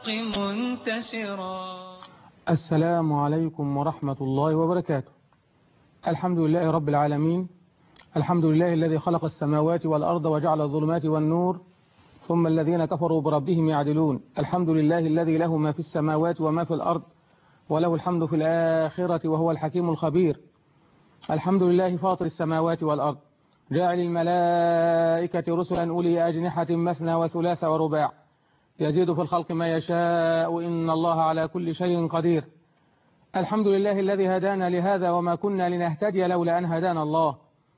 الحق منتشرا. السلام عليكم ورحمة الله وبركاته. الحمد لله رب العالمين، الحمد لله الذي خلق السماوات والأرض وجعل الظلمات والنور، ثم الذين كفروا بربهم يعدلون. الحمد لله الذي له ما في السماوات وما في الأرض، وله الحمد في الآخرة وهو الحكيم الخبير. الحمد لله فاطر السماوات والأرض، جاعل الملائكة رسلا أولي أجنحة مثنى وثلاث ورباع، يزيد في الخلق ما يشاء، إن الله على كل شيء قدير. الحمد لله الذي هدانا لهذا وما كنا لنهتدي لولا أن هدانا الله.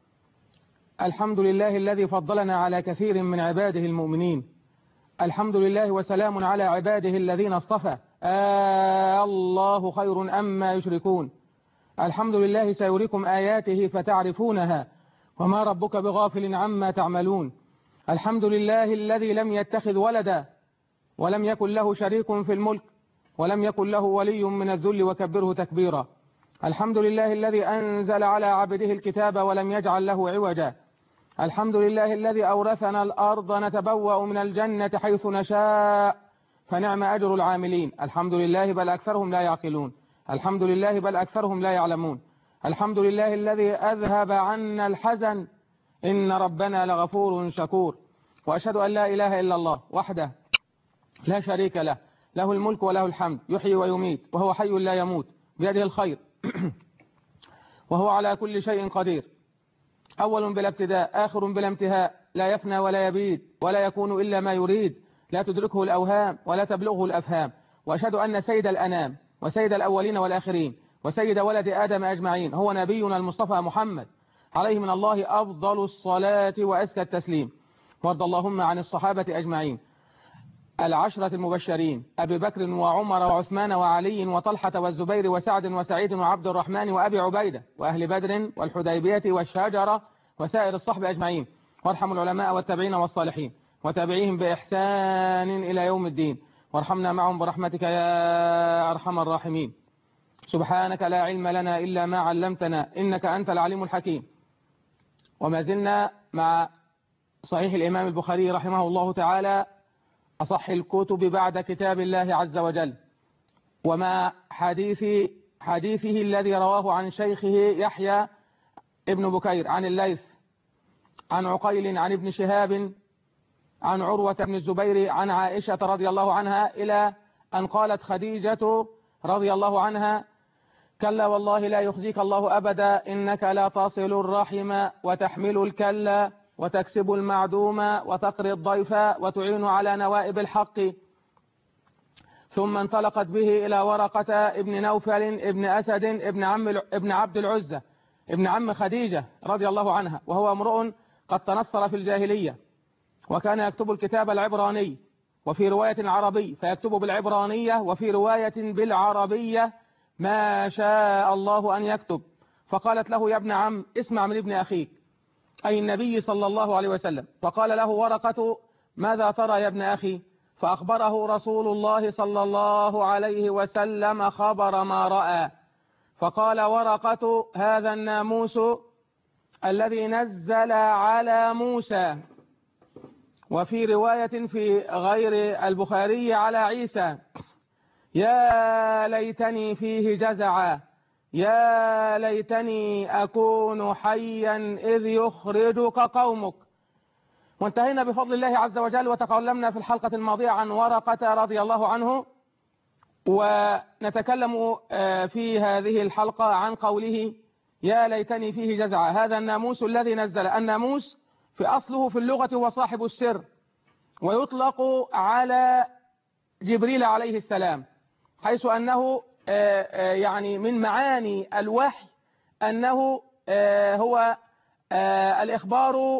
الحمد لله الذي فضلنا على كثير من عباده المؤمنين. الحمد لله وسلام على عباده الذين اصطفى. الله خير أما يشركون. الحمد لله سيريكم آياته فتعرفونها، وما ربك بغافل عما تعملون. الحمد لله الذي لم يتخذ ولدا، ولم يكن له شريك في الملك، ولم يكن له ولي من الذل وكبره تكبيرا. الحمد لله الذي أنزل على عبده الكتاب ولم يجعل له عوجا. الحمد لله الذي أورثنا الأرض نتبوأ من الجنة حيث نشاء، فنعم أجر العاملين. الحمد لله بل أكثرهم لا يعقلون. الحمد لله بل أكثرهم لا يعلمون. الحمد لله الذي أذهب عنا الحزن، إن ربنا لغفور شكور. وأشهد أن لا إله إلا الله وحده لا شريك له، له الملك وله الحمد، يحيي ويميت وهو حي لا يموت، بيده الخير وهو على كل شيء قدير. أول بلا ابتداء، آخر بلا انتهاء، لا يفنى ولا يبيد ولا يكون إلا ما يريد، لا تدركه الأوهام ولا تبلغه الأفهام. وأشهد أن سيد الأنام وسيد الأولين والآخرين وسيد ولد آدم أجمعين هو نبينا المصطفى محمد، عليه من الله أفضل الصلاة وأزكى التسليم. وارض اللهم عن الصحابة أجمعين، العشرة المبشرين، أبي بكر وعمر وعثمان وعلي وطلحة والزبير وسعد وسعيد وعبد الرحمن وأبي عبيدة، وأهل بدر والحديبية والشجرة وسائر الصحب أجمعين. وارحم العلماء والتابعين والصالحين وتابعيهم بإحسان إلى يوم الدين، وارحمنا معهم برحمتك يا أرحم الراحمين. سبحانك لا علم لنا إلا ما علمتنا، إنك أنت العليم الحكيم. وما زلنا مع صحيح الإمام البخاري رحمه الله تعالى، أصح الكتب بعد كتاب الله عز وجل، وما حديثه الذي رواه عن شيخه يحيى ابن بكير عن الليث عن عقيل عن ابن شهاب عن عروة بن الزبير عن عائشة رضي الله عنها، إلى أن قالت خديجة رضي الله عنها: كلا والله لا يخزيك الله أبدا، إنك لا تصل الرحم وتحمل الكلا وتكسب المعدوم وتقري الضيف وتعين على نوائب الحق. ثم انطلقت به إلى ورقة ابن نوفل ابن أسد ابن عبد العزة ابن عم خديجة رضي الله عنها، وهو امرؤ قد تنصر في الجاهلية، وكان يكتب الكتاب العبراني وفي رواية عربي، فيكتب بالعبرانية وفي رواية بالعربية ما شاء الله أن يكتب. فقالت له: يا ابن عم، اسمع من ابن أخيك، أي النبي صلى الله عليه وسلم. فقال له ورقة: ماذا ترى يا ابن أخي؟ فأخبره رسول الله صلى الله عليه وسلم خبر ما رأى. فقال ورقة: هذا الناموس الذي نزل على موسى، وفي رواية في غير البخاري على عيسى: يا ليتني فيه جزعا، يا ليتني أكون حيا إذ يخرجك قومك. وانتهينا بفضل الله عز وجل، وتكلمنا في الحلقة الماضية عن ورقة رضي الله عنه، ونتكلم في هذه الحلقة عن قوله: يا ليتني فيه جزعا. هذا الناموس الذي نزل. الناموس في أصله في اللغة هو صاحب السر، ويطلق على جبريل عليه السلام، حيث أنه يعني من معاني الوحي أنه هو الإخبار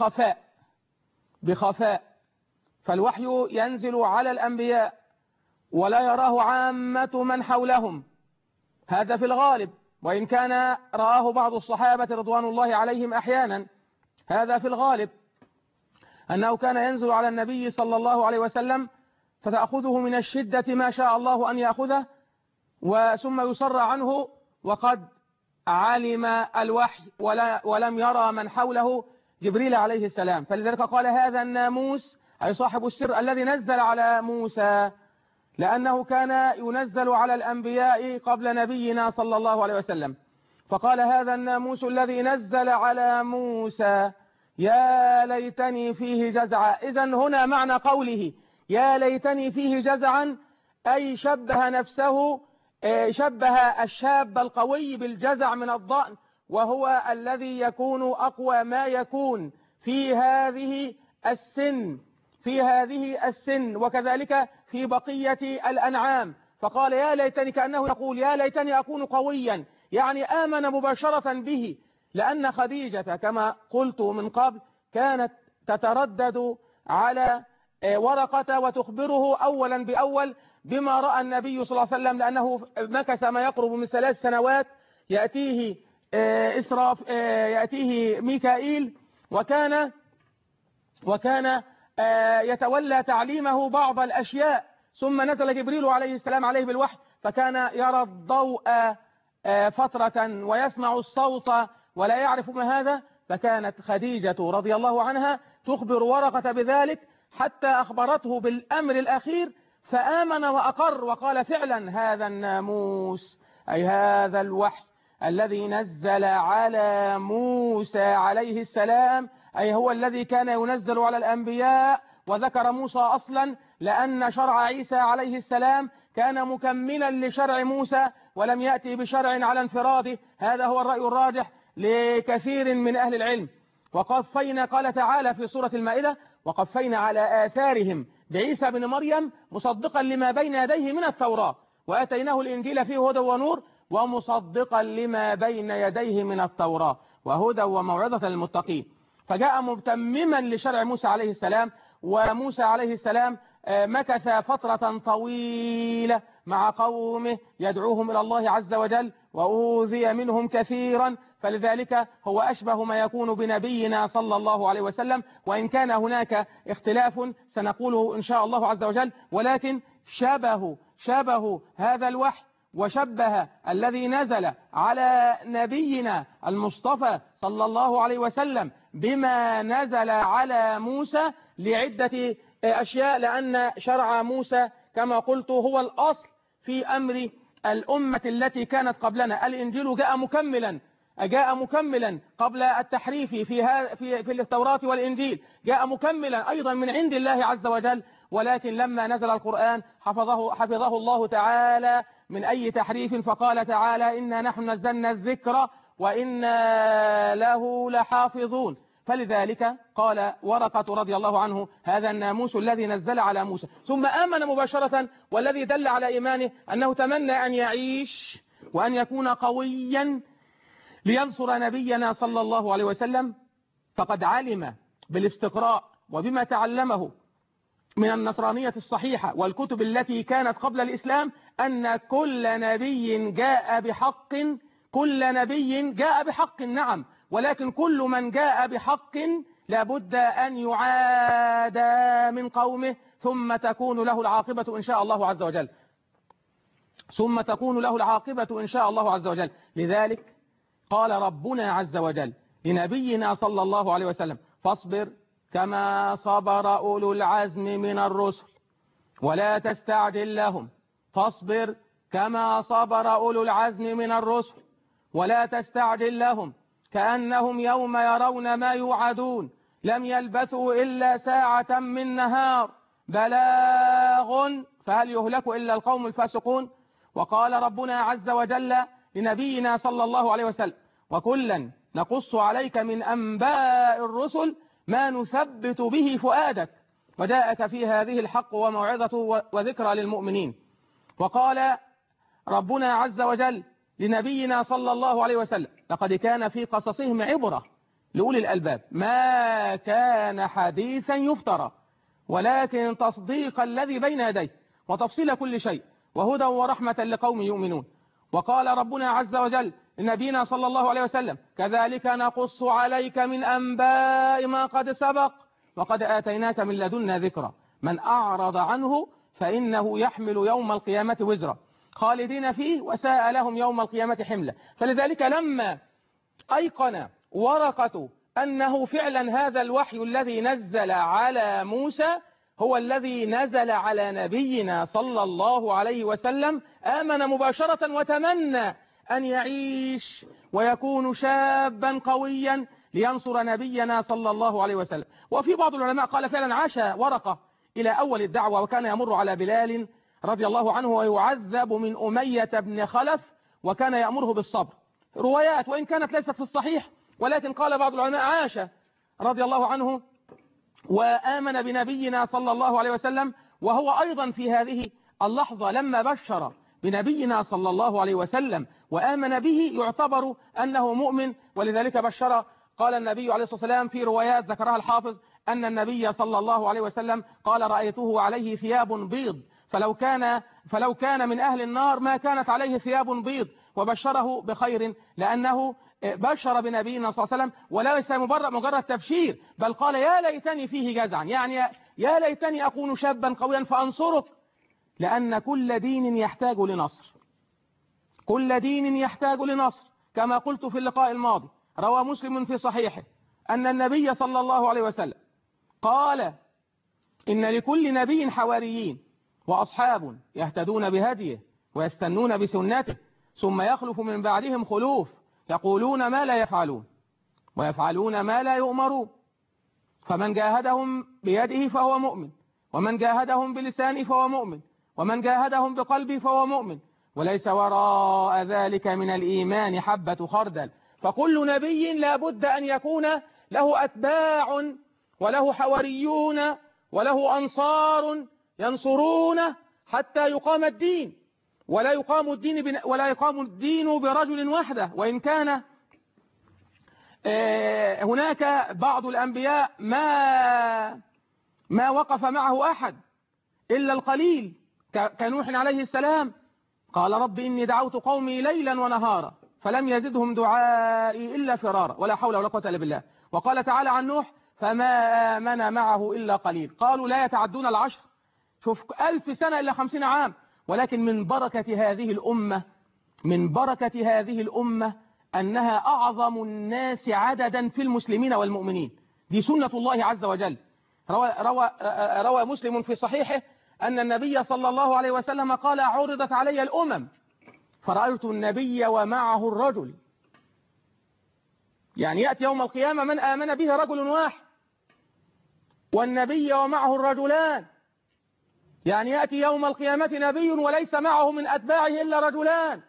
بخفاء، فالوحي ينزل على الأنبياء ولا يراه عامة من حولهم، هذا في الغالب، وإن كان رآه بعض الصحابة رضوان الله عليهم أحيانا، هذا في الغالب، أنه كان ينزل على النبي صلى الله عليه وسلم فتأخذه من الشدة ما شاء الله أن يأخذه، وثم يصر عنه وقد علم الوحي ولم يرى من حوله جبريل عليه السلام. فلذلك قال: هذا الناموس، أي صاحب السر الذي نزل على موسى، لأنه كان ينزل على الأنبياء قبل نبينا صلى الله عليه وسلم. فقال هذا الناموس الذي نزل على موسى يا ليتني فيه جزعا. إذن هنا معنى قوله يا ليتني فيه جزعا أي شبه نفسه، شبه الشاب القوي بالجزع من الضأن، وهو الذي يكون أقوى ما يكون في هذه السن وكذلك في بقية الأنعام. فقال يا ليتني، كأنه يقول يا ليتني أكون قويا، يعني آمن مباشرة به، لأن خديجة كما قلت من قبل كانت تتردد على ورقة وتخبره أولا بأول بما رأى النبي صلى الله عليه وسلم، لأنه مكث ما يقرب من 3 سنوات يأتيه يأتيه ميكائيل، وكان يتولى تعليمه بعض الأشياء، ثم نزل جبريل عليه السلام عليه بالوحي، فكان يرى الضوء فترة ويسمع الصوت ولا يعرف ما هذا. فكانت خديجة رضي الله عنها تخبر ورقة بذلك حتى أخبرته بالأمر الأخير، فآمن وأقر وقال فعلا هذا الناموس أي هذا الوحي الذي نزل على موسى عليه السلام، أي هو الذي كان ينزل على الأنبياء. وذكر موسى أصلا لأن شرع عيسى عليه السلام كان مكملا لشرع موسى ولم يأتي بشرع على انفراده. هذا هو الرأي الراجح لكثير من أهل العلم. وقفينا، قال تعالى في سورة المائدة وقفينا على آثارهم بعيسى بن مريم مصدقا لما بين يديه من التوراة وآتيناه الإنجيل فيه هدى ونور ومصدقا لما بين يديه من التوراة وهدى وموعظة للمتقين. فجاء متمما لشرع موسى عليه السلام. وموسى عليه السلام مكث فترة طويلة مع قومه يدعوهم إلى الله عز وجل وأوذي منهم كثيرا، فلذلك هو أشبه ما يكون بنبينا صلى الله عليه وسلم، وإن كان هناك اختلاف سنقوله إن شاء الله عز وجل، ولكن شبه هذا الوحي وشبه الذي نزل على نبينا المصطفى صلى الله عليه وسلم بما نزل على موسى لعدة أشياء، لأن شرع موسى كما قلت هو الأصل في أمر الأمة التي كانت قبلنا. الإنجيل جاء مكملا قبل التحريف في التوراة والإنجيل، جاء مكملا أيضا من عند الله عز وجل، ولكن لما نزل القرآن حفظه الله تعالى من أي تحريف، فقال تعالى إنا نحن نزلنا الذكر وإنا له لحافظون. فلذلك قال ورقة رضي الله عنه هذا الناموس الذي نزل على موسى، ثم آمن مباشرة. والذي دل على إيمانه أنه تمنى أن يعيش وأن يكون قويا لينصر نبينا صلى الله عليه وسلم، فقد علم بالاستقراء وبما تعلمه من النصرانية الصحيحة والكتب التي كانت قبل الإسلام أن كل نبي جاء بحق نعم، ولكن كل من جاء بحق لابد أن يعادى من قومه ثم تكون له العاقبة إن شاء الله عز وجل. لذلك قال ربنا عز وجل لنبينا صلى الله عليه وسلم فاصبر كما صبر أولو العزم من الرسل ولا تستعجل لهم. فاصبر كما صبر أولو العزم من الرسل ولا تستعجل لهم كأنهم يوم يرون ما يوعدون لم يلبثوا إلا ساعة من نهار بلاغ فهل يهلك إلا القوم الفاسقون. وقال ربنا عز وجل لنبينا صلى الله عليه وسلم وكلا نقص عليك من أنباء الرسل ما نثبت به فؤادك وجاءك في هذه الحق وموعظة وذكرى للمؤمنين. وقال ربنا عز وجل لنبينا صلى الله عليه وسلم لقد كان في قصصهم عبرة لأولي الألباب ما كان حديثا يفترى ولكن تصديق الذي بين يديه وتفصيل كل شيء وهدى ورحمة لقوم يؤمنون. وقال ربنا عز وجل لنبينا صلى الله عليه وسلم كذلك نقص عليك من أنباء ما قد سبق وقد آتيناك من لدنا ذكرى من أعرض عنه فإنه يحمل يوم القيامة وزرا خالدين فيه وساء لهم يوم القيامة حملا. فلذلك لما أيقن ورقة أنه فعلا هذا الوحي الذي نزل على موسى هو الذي نزل على نبينا صلى الله عليه وسلم آمن مباشرة وتمنى أن يعيش ويكون شابا قويا لينصر نبينا صلى الله عليه وسلم. وفي بعض العلماء قال فعلا عاش ورقة إلى أول الدعوة، وكان يمر على بلال رضي الله عنه ويعذب من أمية بن خلف وكان يأمره بالصبر. روايات وإن كانت ليست في الصحيح، ولكن قال بعض العلماء عاش رضي الله عنه وآمن بنبينا صلى الله عليه وسلم، وهو أيضا في هذه اللحظة لما بشر بنبينا صلى الله عليه وسلم وآمن به يعتبر أنه مؤمن. ولذلك بشر، قال النبي عليه الصلاة والسلام في روايات ذكرها الحافظ أن النبي صلى الله عليه وسلم قال رأيته عليه ثياب بيض فلو كان من أهل النار ما كانت عليه ثياب بيض، وبشره بخير لأنه بشر بنبينا صلى الله عليه وسلم وليس مجرد تبشير، بل قال يا ليتني فيه جزعا، يعني يا ليتني أكون شابا قويا فأنصرك، لأن كل دين يحتاج لنصر، كل دين يحتاج لنصر. كما قلت في اللقاء الماضي، روى مسلم في صحيحه أن النبي صلى الله عليه وسلم قال إن لكل نبي حواريين وأصحاب يهتدون بهديه ويستنون بسنته، ثم يخلف من بعدهم خلوف يقولون ما لا يفعلون ويفعلون ما لا يؤمرون، فمن جاهدهم بيده فهو مؤمن، ومن جاهدهم بلسانه فهو مؤمن، ومن جاهدهم بقلبه فهو مؤمن، وليس وراء ذلك من الإيمان حبة خردل. فكل نبي لا بد أن يكون له أتباع وله حواريون وله أنصار ينصرونه حتى يقام الدين، ولا يقام الدين برجل وحده. وإن كان هناك بعض الأنبياء ما وقف معه أحد إلا القليل، كنوح عليه السلام قال رب إني دعوت قومي ليلا ونهارا فلم يزدهم دعائي إلا فرارا ولا حول ولا قوة إلا بالله. وقال تعالى عن نوح فما آمن معه إلا قليل، قالوا لا يتعدون العشر، شوف 1000 سنة إلا 50 عام. ولكن من بركة هذه الأمة أنها أعظم الناس عددا في المسلمين والمؤمنين، دي سنة الله عز وجل. روى مسلم في صحيحه أن النبي صلى الله عليه وسلم قال عرضت علي الأمم فرأيت النبي ومعه الرجل، يعني يأتي يوم القيامة من آمن به رجل واحد، والنبي ومعه الرجلان، يعني يأتي يوم القيامة نبي وليس معه من أتباعه إلا رجلان،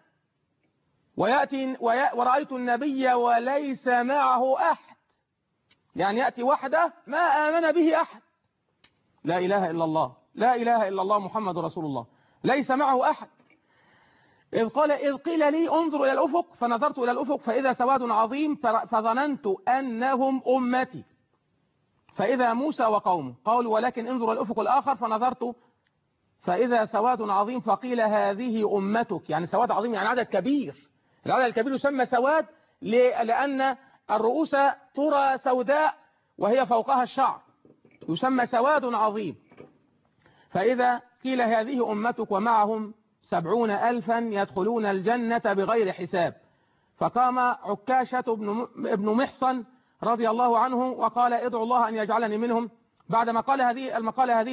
ورأيت النبي وليس معه أحد، يعني يأتي وحده ما آمن به أحد. لا إله إلا الله، لا إله إلا الله محمد رسول الله، ليس معه أحد. إذ قيل لي انظر إلى الأفق فنظرت إلى الأفق فإذا سواد عظيم فظننت أنهم أمتي، فإذا موسى وقومه، قالوا ولكن انظر الأفق الآخر فنظرت فإذا سواد عظيم فقيل هذه أمتك، يعني سواد عظيم يعني عدد كبير. العدد الكبير يسمى سواد لأن الرؤوس ترى سوداء وهي فوقها الشعر، يسمى سواد عظيم. فإذا قيل هذه أمتك ومعهم 70,000 يدخلون الجنة بغير حساب. فقام عكاشة ابن محصن رضي الله عنه وقال ادعو الله أن يجعلني منهم. بعدما قال هذه المقالة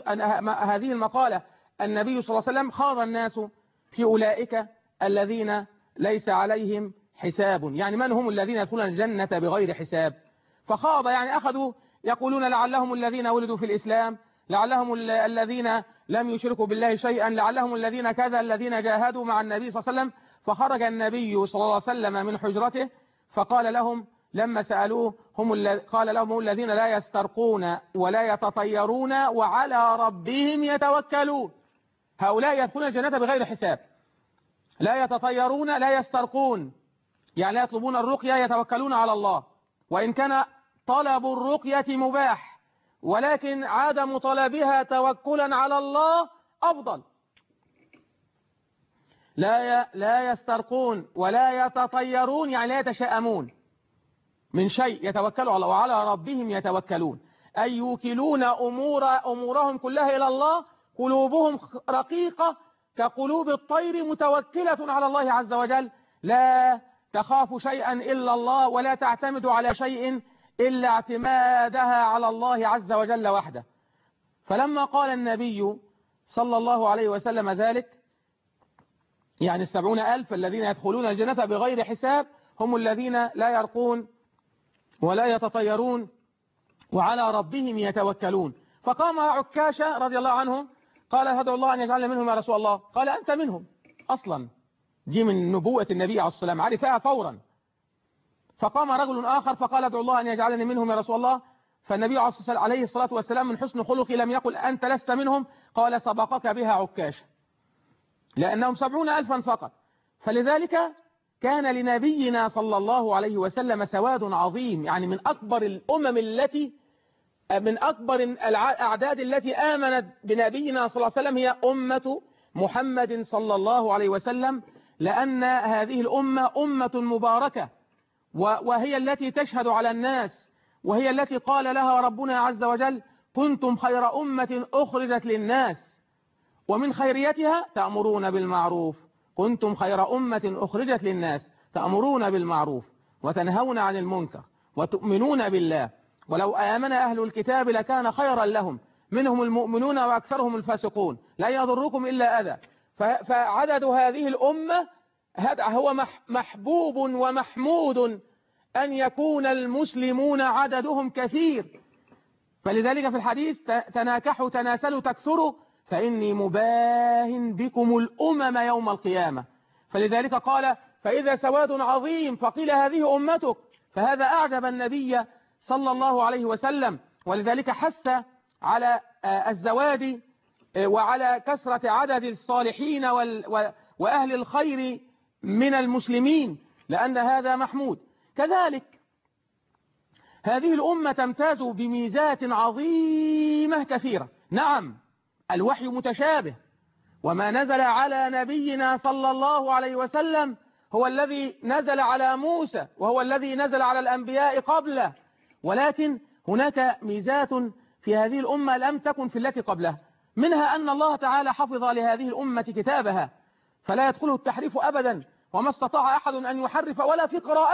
النبي صلى الله عليه وسلم خاض الناس في أولئك الذين ليس عليهم حساب، يعني من هم الذين يدخلون الجنة بغير حساب. فخاض يعني أخذوا يقولون لعلهم الذين ولدوا في الإسلام، لعلهم الذين لم يشركوا بالله شيئا، لعلهم الذين كذا الذين جاهدوا مع النبي صلى الله عليه وسلم. فخرج النبي صلى الله عليه وسلم من حجرته فقال لهم لما سألوه قال لهم هم الذين لا يسترقون ولا يتطيرون وعلى ربهم يتوكلون. هؤلاء يدخلون الجنة بغير حساب، لا يتطيرون لا يسترقون، يعني لا يطلبون الرقية، يتوكلون على الله. وإن كان طلب الرقية مباح، ولكن عدم طلبها توكلا على الله أفضل. لا يسترقون ولا يتطيرون، يعني لا يتشاءمون من شيء، يتوكلوا على الله وعلى ربهم يتوكلون، أي يوكلون أمورهم كلها إلى الله، قلوبهم رقيقة كقلوب الطير متوكلة على الله عز وجل، لا تخاف شيئا إلا الله ولا تعتمد على شيء إلا اعتمادها على الله عز وجل وحده. فلما قال النبي صلى الله عليه وسلم ذلك، يعني 70,000 الذين يدخلون الجنة بغير حساب هم الذين لا يرقون ولا يتطيرون وعلى ربهم يتوكلون. فقام عكاشة رضي الله عنه قال هدعو الله أن يجعلنا منهم يا رسول الله. قال أنت منهم أصلا، دي من نبوة النبي عليه الصلاة والسلام، عرفها فورا. فقام رجل آخر فقال ادعو الله أن يجعلني منهم يا رسول الله. فالنبي عليه الصلاة والسلام من حسن خلقه لم يقل أنت لست منهم، قال سبقك بها عكاشة، لأنهم 70,000 فقط. فلذلك كان لنبينا صلى الله عليه وسلم سواد عظيم، يعني من أكبر الأمم من أكبر الأعداد التي آمنت بنبينا صلى الله عليه وسلم هي أمة محمد صلى الله عليه وسلم، لأن هذه الأمة أمة مباركة، وهي التي تشهد على الناس، وهي التي قال لها ربنا عز وجل كنتم خير أمة أخرجت للناس، ومن خيريتها تأمرون بالمعروف. كنتم خير أمة أخرجت للناس تأمرون بالمعروف وتنهون عن المنكر وتؤمنون بالله، ولو آمن أهل الكتاب لكان خيرا لهم منهم المؤمنون وأكثرهم الفاسقون لا يضركم إلا أذى. فعدد هذه الأمة هو محبوب ومحمود أن يكون المسلمون عددهم كثير. فلذلك في الحديث تناكحوا تناسلوا تكثروا فإني مباهن بكم الأمم يوم القيامة. فلذلك قال فإذا سواد عظيم فقيل هذه أمتك، فهذا أعجب النبي صلى الله عليه وسلم، ولذلك حث على الزواج وعلى كثرة عدد الصالحين وأهل الخير من المسلمين، لأن هذا محمود. كذلك هذه الأمة تمتاز بميزات عظيمة كثيرة. نعم الوحي متشابه، وما نزل على نبينا صلى الله عليه وسلم هو الذي نزل على موسى وهو الذي نزل على الأنبياء قبله، ولكن هناك ميزات في هذه الأمة لم تكن في التي قبلها، منها أن الله تعالى حفظ لهذه الأمة كتابها فلا يدخله التحريف أبدا، وما استطاع أحد أن يحرف ولا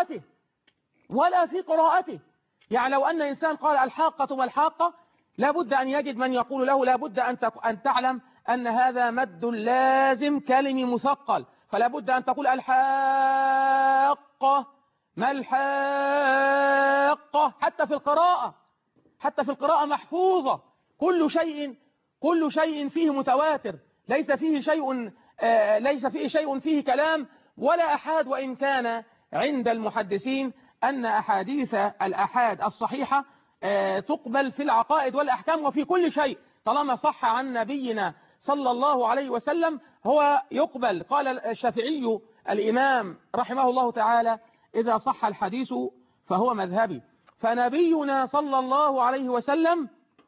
في قراءته. يعني لو أن إنسان قال الحاقة ما الحاقة لابد أن يجد من يقول له لابد أن تعلم أن هذا مد لازم كلمي مثقل، فلا بد أن تقول الحاقة ما الحاقة. حتى في القراءة محفوظة، كل شيء فيه متواتر، ليس فيه شيء فيه كلام ولا أحاد. وإن كان عند المحدثين أن أحاديث الأحاد الصحيحة تقبل في العقائد والأحكام وفي كل شيء، طالما صح عن نبينا صلى الله عليه وسلم هو يقبل. قال الشافعي الإمام رحمه الله تعالى إذا صح الحديث فهو مذهبي. فنبينا صلى الله عليه وسلم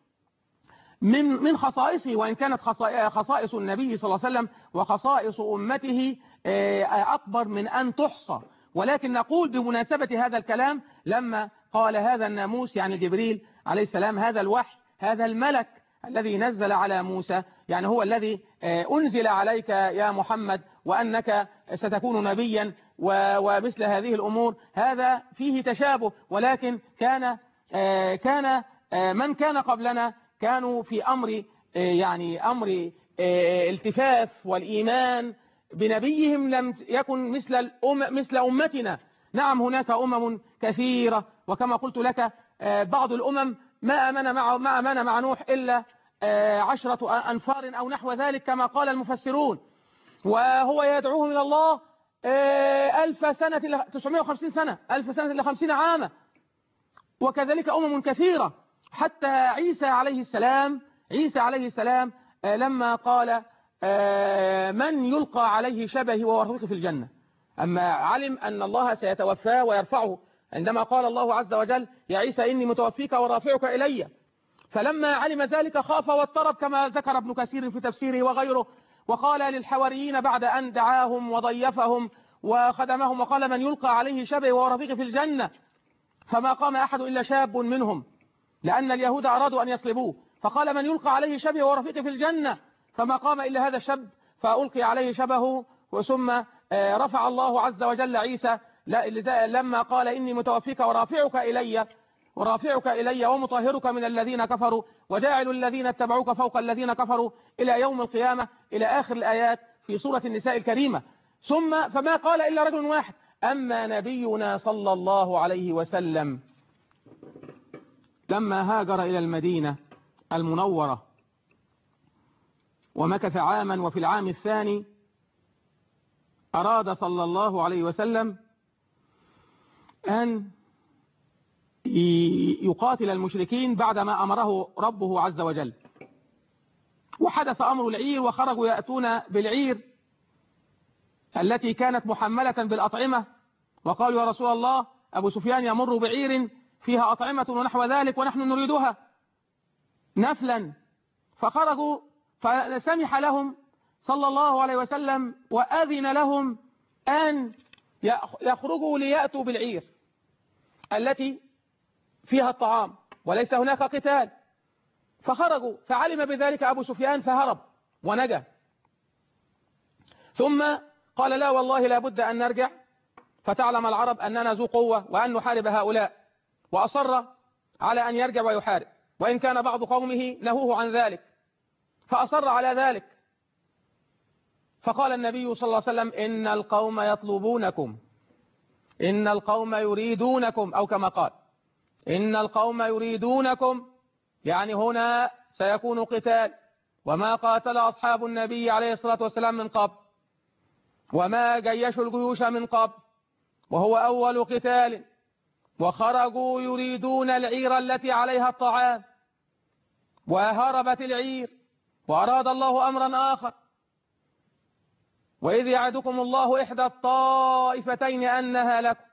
من خصائصه، وإن كانت خصائص النبي صلى الله عليه وسلم وخصائص أمته أكبر من أن تحصى، ولكن نقول بمناسبة هذا الكلام لما قال هذا الناموس يعني جبريل عليه السلام، هذا الوحي هذا الملك الذي نزل على موسى، يعني هو الذي أنزل عليك يا محمد وأنك ستكون نبيا ومثل هذه الأمور، هذا فيه تشابه. ولكن كان من كان قبلنا كانوا في أمر التفاف والإيمان بنبيهم لم يكن مثل أمتنا. نعم هناك أمم كثيرة، وكما قلت لك بعض الأمم ما آمن مع نوح إلا 10 أنفار أو نحو ذلك كما قال المفسرون، وهو يدعوهم إلى الله 1000 سنة 950 سنة 1000 سنة إلى 50 عاما. وكذلك أمم كثيرة، حتى عيسى عليه السلام لما قال من يلقى عليه شبهي وهو رفيقي في الجنة، أما علم أن الله سيتوفاه ويرفعه، عندما قال الله عز وجل يا عيسى إني متوفيك ورافعك إلي، فلما علم ذلك خاف واضطرب كما ذكر ابن كثير في تفسيره وغيره، وقال للحواريين بعد أن دعاهم وضيفهم وخدمهم وقال من يلقى عليه شبهي وهو رفيقي في الجنة، فما قام أحد إلا شاب منهم، لأن اليهود أرادوا أن يصلبوه، فقال من يلقى عليه شبهي وهو رفيقي في الجنة، فما قام إلا هذا الشاب فألقي عليه شبهه. ثم رفع الله عز وجل عيسى لما قال إني متوفيك ورافعك إلي، ورافعك إلي ومطهرك من الذين كفروا وجاعل الذين اتبعوك فوق الذين كفروا إلى يوم القيامة، إلى آخر الآيات في سورة النساء الكريمة. ثم فما قال إلا رجل واحد: أما نبينا صلى الله عليه وسلم لما هاجر إلى المدينة المنورة ومكث عاما، وفي العام الثاني أراد صلى الله عليه وسلم أن يقاتل المشركين بعدما أمره ربه عز وجل. وحدث أمر العير، وخرجوا يأتون بالعير التي كانت محملة بالأطعمة، وقالوا يا رسول الله أبو سفيان يمر بعير فيها أطعمة ونحو ذلك ونحن نريدها نفلا. فخرجوا فسمح لهم صلى الله عليه وسلم وأذن لهم أن يخرجوا ليأتوا بالعير التي فيها الطعام وليس هناك قتال. فخرجوا، فعلم بذلك أبو سفيان فهرب ونجا. ثم قال لا والله لا بد أن نرجع فتعلم العرب أننا ذو قوة وأن نحارب هؤلاء، وأصر على أن يرجع ويحارب، وإن كان بعض قومه نهوه عن ذلك فأصر على ذلك. فقال النبي صلى الله عليه وسلم إن القوم يطلبونكم، إن القوم يريدونكم، أو كما قال إن القوم يريدونكم، يعني هنا سيكون قتال، وما قاتل أصحاب النبي عليه الصلاة والسلام من قبل، وما جيشوا الجيوش من قبل، وهو أول قتال، وخرجوا يريدون العير التي عليها الطعام، وهربت العير، وأراد الله أمرا آخر. وإذ يعدكم الله إحدى الطائفتين أنها لكم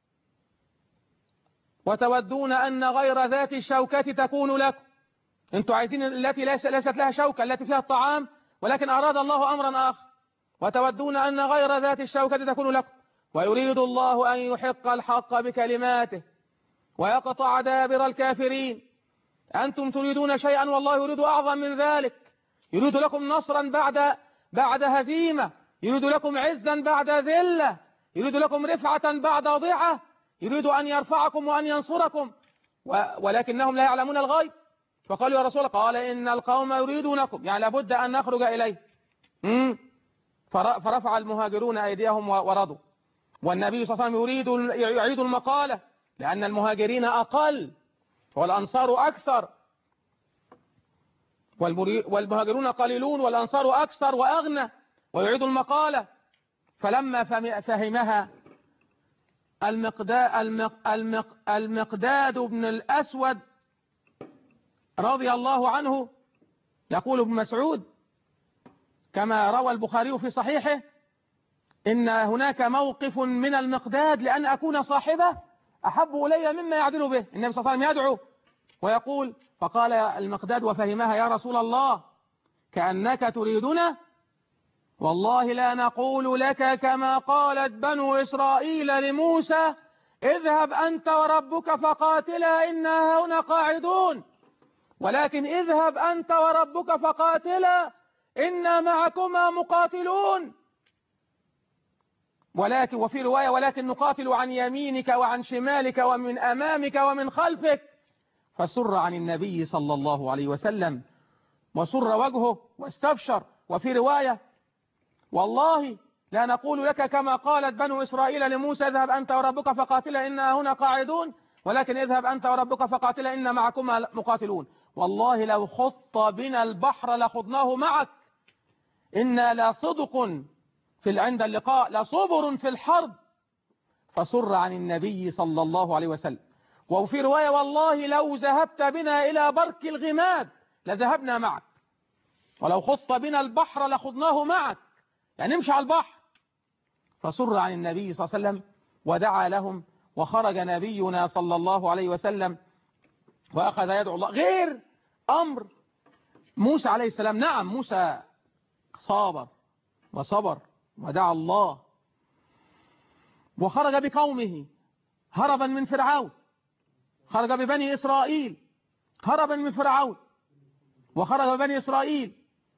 وتودون أن غير ذات الشوكة تكون لكم. أنتم عايزين التي ليست لها شوكة، التي فيها الطعام، ولكن أراد الله أمرا آخر. وتودون أن غير ذات الشوكة تكون لكم ويريد الله أن يحق الحق بكلماته ويقطع دابر الكافرين. أنتم تريدون شيئا والله يريد أعظم من ذلك، يريد لكم نصرا بعد هزيمة، يريد لكم عزا بعد ذلة، يريد لكم رفعة بعد ضعة، يريد أن يرفعكم وأن ينصركم، ولكنهم لا يعلمون الغيب. فقالوا يا رسول الله، قال إن القوم يريدونكم، يعني لابد أن نخرج إليه. فرفع المهاجرون أيديهم ورضوا، والنبي صلى الله عليه وسلم يعيد المقالة، لأن المهاجرين أقل والأنصار أكثر، والمهاجرون قليلون والأنصار أكثر وأغنى، ويعيد المقالة. فلما فهمها المقداد بن الأسود رضي الله عنه، يقول ابن مسعود كما روى البخاري في صحيحه إن هناك موقف من المقداد لأن أكون صاحبه أحب إلي مما يعدل به. النبي صلى الله عليه وسلم يدعو ويقول، فقال المقداد وفهمها يا رسول الله كأنك تريدنا، والله لا نقول لك كما قالت بنو إسرائيل لموسى اذهب أنت وربك فقاتلا إنا هنا قاعدون، ولكن اذهب أنت وربك فقاتلا إنا معكما مقاتلون. ولكن وفي رواية ولكن نقاتل عن يمينك وعن شمالك ومن أمامك ومن خلفك. فسر عن النبي صلى الله عليه وسلم وسر وجهه واستبشر. وفي رواية والله لا نقول لك كما قالت بنو إسرائيل لموسى اذهب أنت وربك فقاتلا إنا هنا قاعدون، ولكن اذهب أنت وربك فقاتلا إنا معكما مقاتلون. والله لو خط بنا البحر لخضناه معك، إنا لصدق عند اللقاء لصبر في الحرب. فسر عن النبي صلى الله عليه وسلم. وفي رواية والله لو ذهبت بنا إلى برك الغماد لذهبنا معك، ولو خط بنا البحر لخضناه معك، يعني نمشي على البحر. فسر عن النبي صلى الله عليه وسلم ودعا لهم، وخرج نبينا صلى الله عليه وسلم وأخذ يدعو الله. غير أمر موسى عليه السلام، نعم موسى صابر وصبر ودعا الله وخرج بقومه هربا من فرعون، خرج ببني إسرائيل هربا من فرعون، وخرج ببني إسرائيل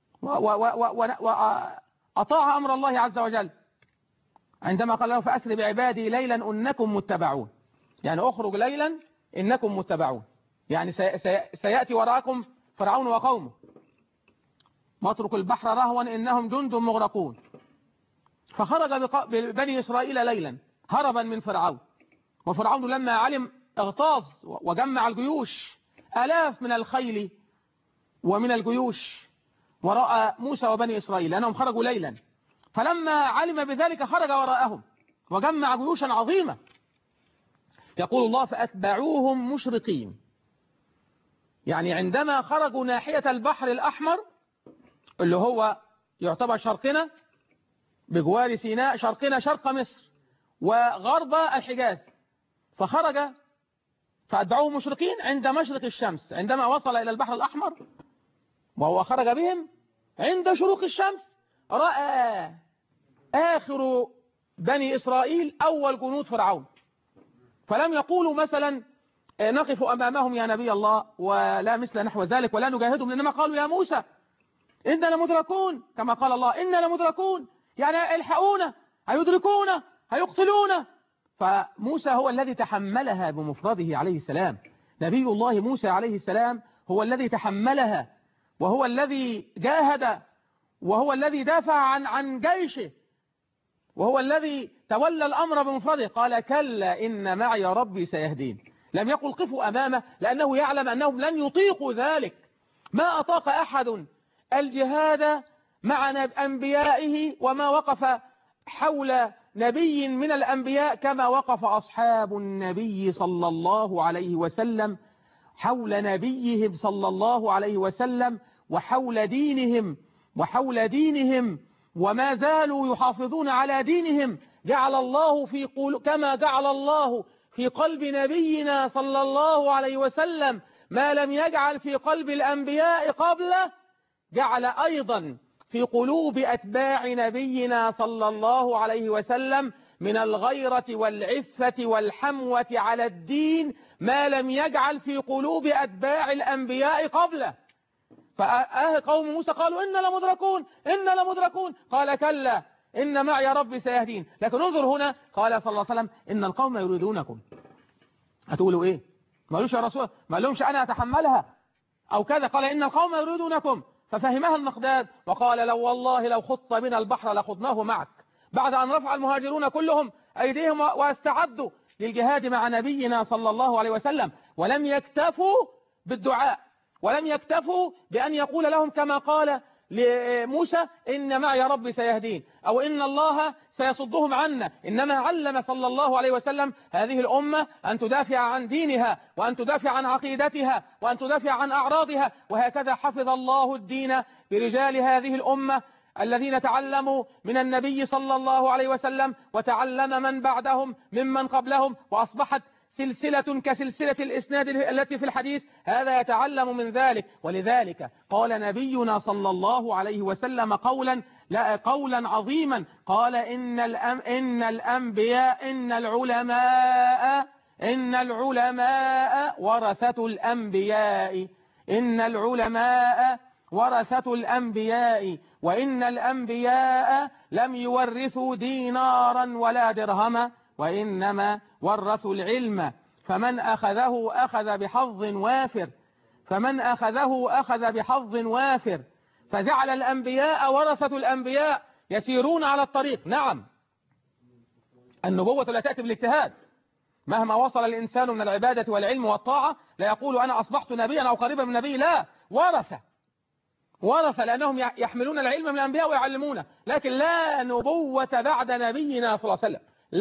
وأطاع أمر الله عز وجل عندما قال له فأسر بعبادي ليلا إنكم متبعون، يعني أخرج ليلا إنكم متبعون، يعني سيأتي وراءكم فرعون وقومه، واترك البحر رهوا إنهم جند مغرقون. فخرج بني إسرائيل ليلا هربا من فرعون، وفرعون لما علم اغتاظ وجمع الجيوش، آلاف من الخيل ومن الجيوش وراء موسى وبني إسرائيل لأنهم خرجوا ليلا. فلما علم بذلك خرج وراءهم وجمع جيوشا عظيمة. يقول الله فأتبعوهم مشرقين، يعني عندما خرجوا ناحية البحر الأحمر اللي هو يعتبر شرقنا بجوار سيناء، شرقنا شرق مصر وغرب الحجاز، فخرج فأتبعوهم مشرقين عند مشرق الشمس. عندما وصل إلى البحر الأحمر وهو خرج بهم عند شروق الشمس، رأى آخر بني إسرائيل أول جنود فرعون، فلم يقولوا مثلا نقف أمامهم يا نبي الله ولا مثل نحو ذلك ولا نجاهدهم، إنما قالوا يا موسى إننا لمدركون، كما قال الله إننا لمدركون، يعني الحقونا، هيدركونا، هيقتلونا. فموسى هو الذي تحملها بمفرده عليه السلام. نبي الله موسى عليه السلام هو الذي تحملها، وهو الذي جاهد، وهو الذي دافع عن جيشه، وهو الذي تولى الأمر بمفرده. قال كلا إن معي ربي سيهدين. لم يقل قفوا أمامه لأنه يعلم أنهم لن يطيقوا ذلك. ما أطاق أحد الجهاد مع أنبيائه وما وقف حول نبي من الأنبياء كما وقف أصحاب النبي صلى الله عليه وسلم حول نبيهم صلى الله عليه وسلم وحول دينهم وما زالوا يحافظون على دينهم. كما جعل الله في قلب نبينا صلى الله عليه وسلم ما لم يجعل في قلب الأنبياء قبله، جعل أيضا في قلوب أتباع نبينا صلى الله عليه وسلم من الغيرة والعفة والحموة على الدين ما لم يجعل في قلوب أتباع الأنبياء قبله. فأهل قوم موسى قالوا إنا لمدركون، قال كلا إن معي ربي سيهدين. لكن انظر هنا قال صلى الله عليه وسلم إن القوم يريدونكم. هتقولوا إيه؟ ما قالوش يا رسول، ما قالهمش أنا أتحملها أو كذا، قال إن القوم يريدونكم. ففهمها المقداد وقال لو خط بنا البحر لخضناه معك، بعد أن رفع المهاجرون كلهم أيديهم واستعدوا للجهاد مع نبينا صلى الله عليه وسلم، ولم يكتفوا بالدعاء، ولم يكتفوا بأن يقول لهم كما قال لموسى إن معي ربي سيهدين أو إن الله سيصدهم عنا، إنما علم صلى الله عليه وسلم هذه الأمة أن تدافع عن دينها وأن تدافع عن عقيدتها وأن تدافع عن أعراضها. وهكذا حفظ الله الدين برجال هذه الأمة الذين تعلموا من النبي صلى الله عليه وسلم وتعلم من بعدهم ممن قبلهم، وأصبحت سلسلة كسلسلة الإسناد التي في الحديث، هذا يتعلم من ذلك. ولذلك قال نبينا صلى الله عليه وسلم قولا عظيما، قال إن الأنبياء إن العلماء ورثة الأنبياء، إن العلماء ورثة الأنبياء، وإن الأنبياء لم يورثوا دينارا ولا درهما وإنما ورثوا العلم، فمن أخذه أخذ بحظ وافر. فجعل الأنبياء ورثة الأنبياء يسيرون على الطريق. نعم النبوة لا تأتي بالاجتهاد، مهما وصل الإنسان من العبادة والعلم والطاعة لا يقول أنا أصبحت نبيا أو قريبا من نبي، لا، ورث لأنهم يحملون العلم من الأنبياء ويعلمونه، لكن لا نبوة بعد نبينا صلى الله عليه وسلم،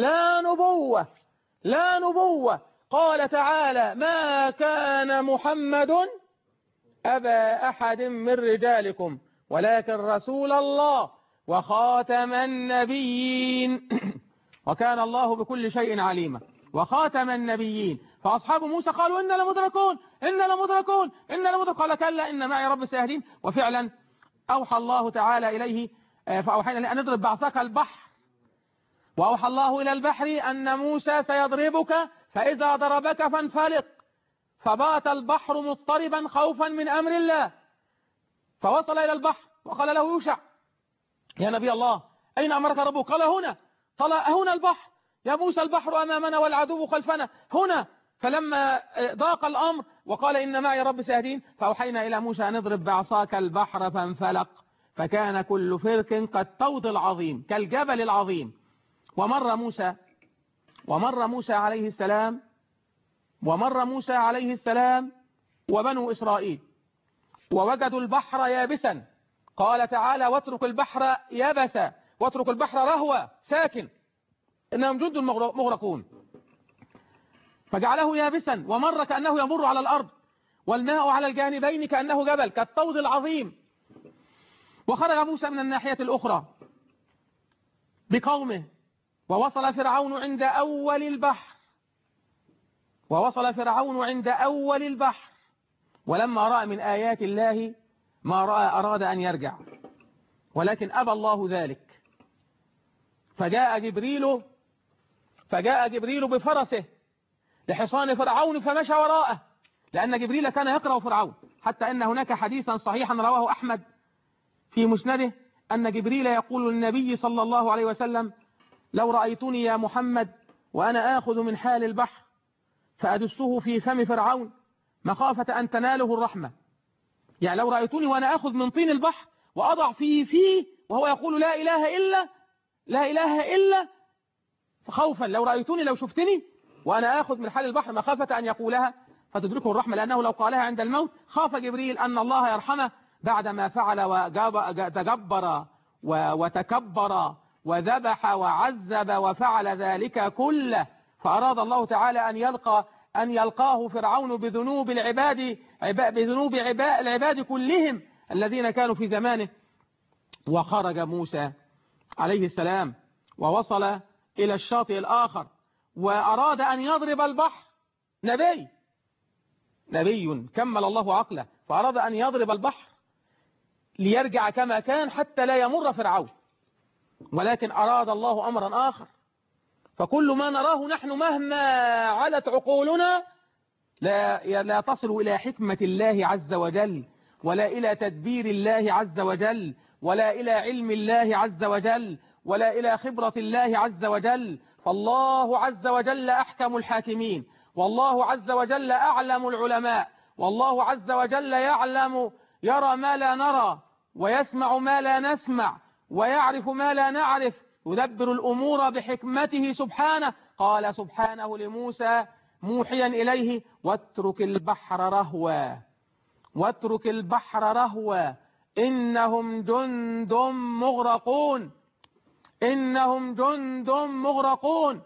لا نبوة. قال تعالى ما كان محمد أبا أحد من رجالكم ولكن رسول الله وخاتم النبيين وكان الله بكل شيء عليما. وخاتم النبيين. فأصحاب موسى قالوا إنا لمدركون. قال كلا إن معي رب سيهدين. وفعلا أوحى الله تعالى إليه فأوحينا إليه أن اضرب بعصاك البحر، وأوحى الله إلى البحر أن موسى سيضربك فإذا ضربك فانفلق، فبات البحر مضطربا خوفا من أمر الله. فوصل إلى البحر وقال له يوشع يا نبي الله أين أمرك ربك؟ قال هنا البحر يا موسى، البحر أمامنا والعدو خلفنا، هنا فلما ضاق الأمر وقال إن معي رب سيهدين فأوحينا إلى موسى أن اضرب بعصاك البحر فانفلق فكان كل فرق كالطود العظيم كالجبل العظيم. ومر موسى عليه السلام وبنو إسرائيل ووجدوا البحر يابسا. قال تعالى واترك البحر يبسا واترك البحر رهوا ساكن إنهم جند مغرقون، فجعله يابسا ومر كأنه يمر على الأرض والماء على الجانبين كأنه جبل كالطود العظيم. وخرج موسى من الناحية الأخرى بقومه ووصل فرعون عند أول البحر ولما رأى من آيات الله ما رأى أراد أن يرجع ولكن أبى الله ذلك. فجاء جبريل بفرسه لحصان فرعون فمشى وراءه، لأن جبريل كان يقرأ فرعون، حتى أن هناك حديثا صحيحا رواه أحمد في مسنده أن جبريل يقول للنبي صلى الله عليه وسلم لو رأيتني يا محمد وأنا آخذ من حال البحر فأدسه في فم فرعون مخافة أن تناله الرحمة. يعني لو رأيتني وأنا آخذ من طين البحر وأضع فيه وهو يقول لا إله إلا خوفا، لو رأيتني لو شفتني وأنا آخذ من حال البحر مخافة أن يقولها فتدركه الرحمة، لأنه لو قالها عند الموت خاف جبريل أن الله يرحمه بعدما فعل وتجبر وتكبر وذبح وعذب وفعل ذلك كله. فأراد الله تعالى أن يلقاه فرعون بذنوب العباد كلهم الذين كانوا في زمانه. وخرج موسى عليه السلام ووصل إلى الشاطئ الآخر وأراد أن يضرب البحر. نبي كمل الله عقله، فأراد أن يضرب البحر ليرجع كما كان حتى لا يمر فرعون، ولكن أراد الله أمرا آخر. فكل ما نراه نحن مهما علت عقولنا لا تصل إلى حكمة الله عز وجل ولا إلى تدبير الله عز وجل ولا إلى علم الله عز وجل ولا إلى خبرة الله عز وجل. فالله عز وجل أحكم الحاكمين، والله عز وجل أعلم العلماء، والله عز وجل يرى ما لا نرى ويسمع ما لا نسمع ويعرف ما لا نعرف، يدبر الأمور بحكمته سبحانه. قال سبحانه لموسى موحيا إليه واترك البحر رهوا إنهم جند مغرقون.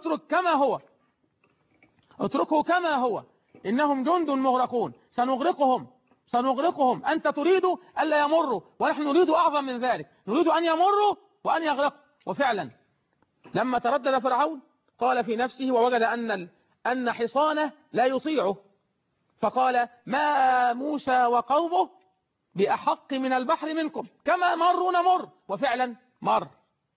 اتركه كما هو إنهم جند مغرقون. سنغرقهم. أنت تريد ألا يمروا ونحن نريد أعظم من ذلك، نريد أن يمروا وأن يغرقوا. وفعلا لما تردد فرعون قال في نفسه ووجد أن حصانه لا يطيعه، فقال ما موسى وقومه بأحق من البحر منكم كما مروا نمر. وفعلا مر.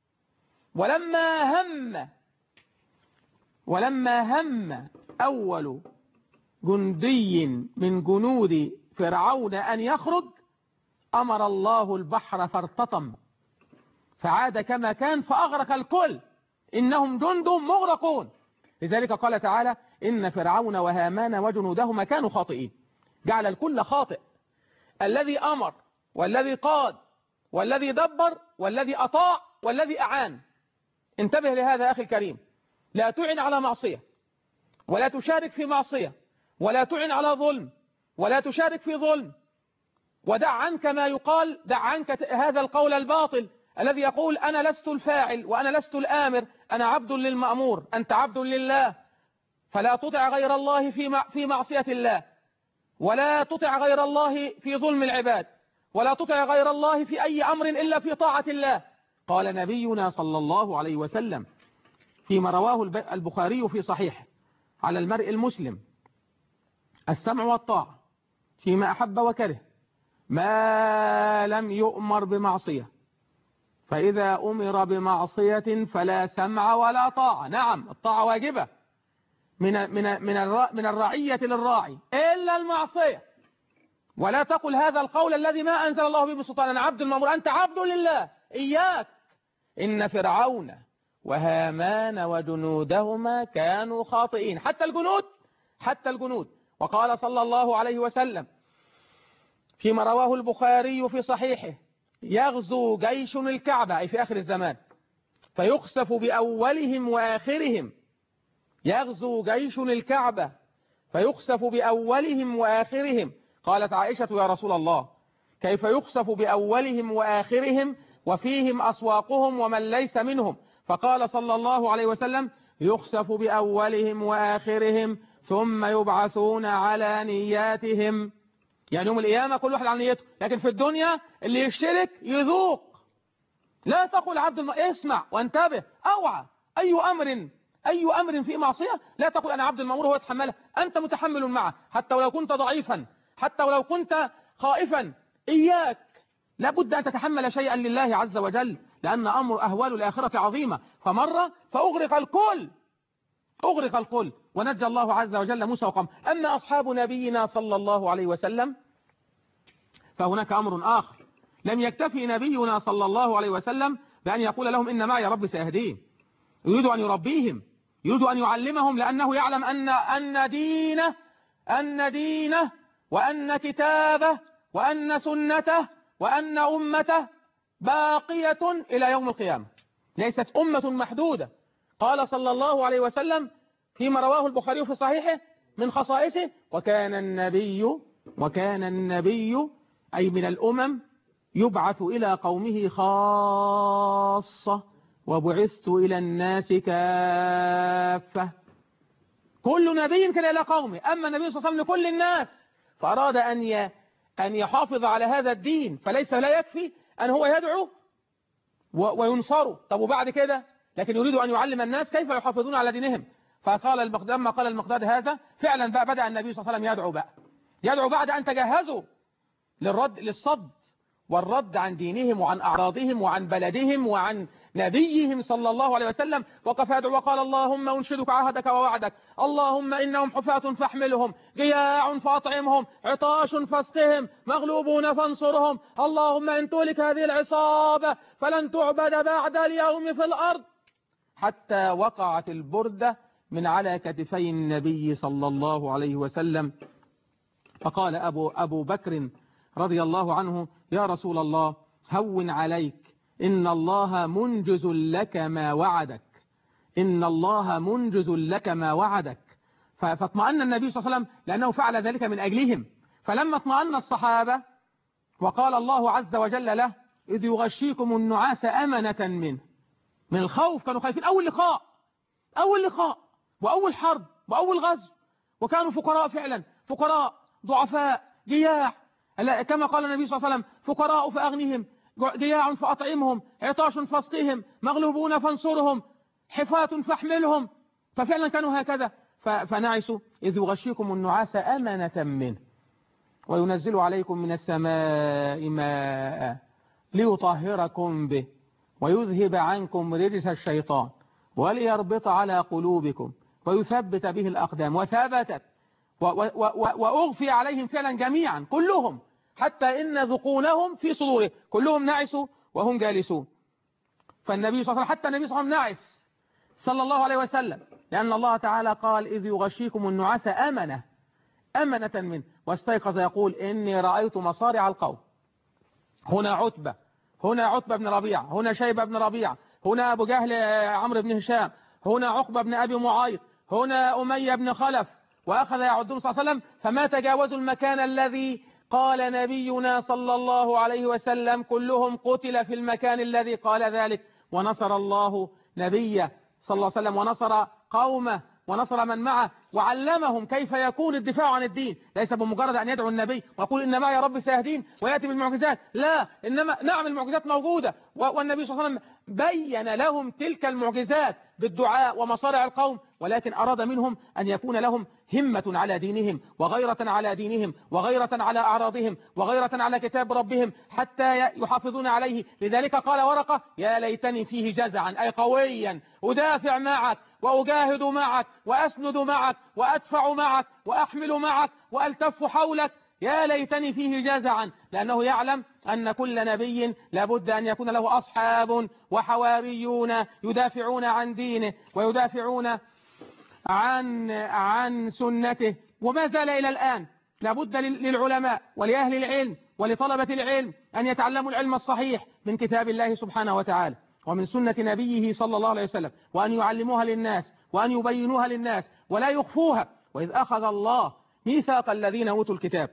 ولما هم أول جندي من جنود فرعون أن يخرج أمر الله البحر فارتطم فعاد كما كان فأغرق الكل إنهم جند مغرقون. لذلك قال تعالى إن فرعون وهامان وجنودهما كانوا خاطئين. جعل الكل خاطئ، الذي أمر والذي قاد والذي دبر والذي أطاع والذي أعان. انتبه لهذا أخي الكريم، لا تعن على معصية ولا تشارك في معصية ولا تعن على ظلم ولا تشارك في ظلم، ودع عنك ما يقال، دع عنك هذا القول الباطل الذي يقول أنا لست الفاعل وأنا لست الآمر، أنا عبد للمأمور، أنت عبد لله. فلا تطع غير الله في معصية الله، ولا تطع غير الله في ظلم العباد، ولا تطع غير الله في أي أمر إلا في طاعة الله. قال نبينا صلى الله عليه وسلم فيما رواه البخاري في صحيحه على المرء المسلم السمع والطاعة فيما أحب وكره ما لم يؤمر بمعصية، فإذا أمر بمعصية فلا سمع ولا طاعة. نعم الطاعة واجبة من الرعية للراعي إلا المعصية. ولا تقل هذا القول الذي ما أنزل الله به بسلطان، أنا عبد المأمور، أنت عبد لله. إياك، إن فرعون وهامان وجنودهما كانوا خاطئين. حتى الجنود حتى الجنود. وقال صلى الله عليه وسلم فيما رواه البخاري في صحيحه: يغزو جيش الكعبة، أي في آخر الزمان، فيخسف بأولهم وآخرهم. يغزو جيش الكعبة فيخسف بأولهم وآخرهم. قالت عائشة: يا رسول الله، كيف يخسف بأولهم وآخرهم وفيهم أسواقهم ومن ليس منهم؟ فقال صلى الله عليه وسلم: يخسف بأولهم وآخرهم ثم يبعثون على نياتهم. يعني يوم القيامة كل واحد على نيته، لكن في الدنيا اللي يشترك يذوق. لا تقل اسمع وانتبه، اوعى. أي أمر في معصية لا تقل أنا عبد المأمور هو يتحمله، أنت متحمل معه، حتى ولو كنت ضعيفا، حتى ولو كنت خائفا. إياك، لابد أن تتحمل شيئا لله عز وجل، لأن أمر أهوال الآخرة عظيمة. فمرة فأغرق الكل ونجى الله عز وجل موسى وقومه. أما أصحاب نبينا صلى الله عليه وسلم فهناك أمر آخر. لم يكتفي نبينا صلى الله عليه وسلم بأن يقول لهم إن معي ربي سيهدين، يريد أن يربيهم، يريد أن يعلمهم، لأنه يعلم أن دينه وأن كتابه وأن سنته وأن أمته باقية إلى يوم القيامة، ليست أمة محدودة. قال صلى الله عليه وسلم فيما رواه البخاري في صحيحه من خصائصه: وكان النبي أي من الأمم يبعث إلى قومه خاصة وبعثت إلى الناس كافة. كل نبي كان إلى قومه، أما النبي صلى الله عليه وسلم لكل الناس، فأراد أن يحافظ على هذا الدين، فليس لا يكفي أن هو يدعو وينصروا. طب وبعد كده؟ لكن يريد أن يعلم الناس كيف يحافظون على دينهم. فقال لما قال المقداد هذا فعلا بقى بدأ النبي صلى الله عليه وسلم يدعو بعد أن تجهزوا للصد والرد عن دينهم وعن أعراضهم وعن بلدهم وعن نبيهم صلى الله عليه وسلم. وقف يدعو وقال: اللهم أنشدك عهدك ووعدك، اللهم إنهم حفاة فاحملهم، جياع فأطعمهم، عطاش فاسقهم، مغلوبون فانصرهم، اللهم إن تهلك هذه العصابة فلن تعبد بعد اليوم في الأرض، حتى وقعت البردة من على كتفي النبي صلى الله عليه وسلم. فقال أبو بكر رضي الله عنه: يا رسول الله، هون عليك، إن الله منجز لك ما وعدك، إن الله منجز لك ما وعدك. فاطمأن النبي صلى الله عليه وسلم لأنه فعل ذلك من أجلهم. فلما اطمأن الصحابة وقال الله عز وجل له: إذ يغشيكم النعاس أمنة منه، من الخوف، كانوا خايفين أول لقاء وأول حرب وأول غزو، وكانوا فقراء فعلا، فقراء ضعفاء جياع، كما قال النبي صلى الله عليه وسلم: فقراء فأغنهم، جياع فأطعمهم، عطاش فاسقهم، مغلوبون فانصرهم، حفاة فاحملهم. ففعلا كانوا هكذا. فنعسوا: إذ يغشيكم النعاس أمنة منه وينزل عليكم من السماء ماء ليطهركم به ويذهب عنكم رجس الشيطان وليربط على قلوبكم ويثبت به الأقدام. وثبتت وأغفي عليهم فعلا جميعا كلهم، حتى إن ذقونهم في صدورهم، كلهم نعسوا وهم جالسون. فالنبي صلى الله عليه وسلم، حتى النبي صلى الله عليه وسلم نعس صلى الله عليه وسلم، لأن الله تعالى قال: إذ يغشيكم النعاس أمنة منه، واستيقظ يقول: إني رأيت مصارع القوم. هنا عتبة بن ربيعة، هنا شيبة بن ربيعة، هنا أبو جهل عمرو بن هشام، هنا عقبة بن أبي معيط، هنا أمية بن خلف، وأخذ يعدون صلى الله عليه وسلم، فما تجاوزوا المكان الذي قال نبينا صلى الله عليه وسلم: كلهم قتل في المكان الذي قال ذلك. ونصر الله نبيه صلى الله عليه وسلم، ونصر قومه، ونصر من معه، وعلمهم كيف يكون الدفاع عن الدين، ليس بمجرد أن يدعو النبي ويقول إن معي ربي سيهدين ويأتي بالمعجزات، لا، إنما نعم المعجزات موجودة، والنبي صلى الله عليه وسلم بين لهم تلك المعجزات بالدعاء ومصارع القوم، ولكن أراد منهم أن يكون لهم همة على دينهم وغيرة على دينهم وغيرة على أعراضهم وغيرة على كتاب ربهم حتى يحافظون عليه. لذلك قال ورقة: يا ليتني فيه جزعا، أي قويا، أدافع معك وأجاهد معك وأسند معك وأدفع معك وأحمل معك وألتف حولك، يا ليتني فيه جزعا، لأنه يعلم أن كل نبي لابد أن يكون له أصحاب وحواريون يدافعون عن دينه ويدافعون عن سنته، وما زال إلى الآن. لابد للعلماء ولأهل العلم ولطلبة العلم أن يتعلموا العلم الصحيح من كتاب الله سبحانه وتعالى ومن سنة نبيه صلى الله عليه وسلم، وأن يعلموها للناس وأن يبينوها للناس ولا يخفوها. وإذ أخذ الله ميثاق الذين أوتوا الكتاب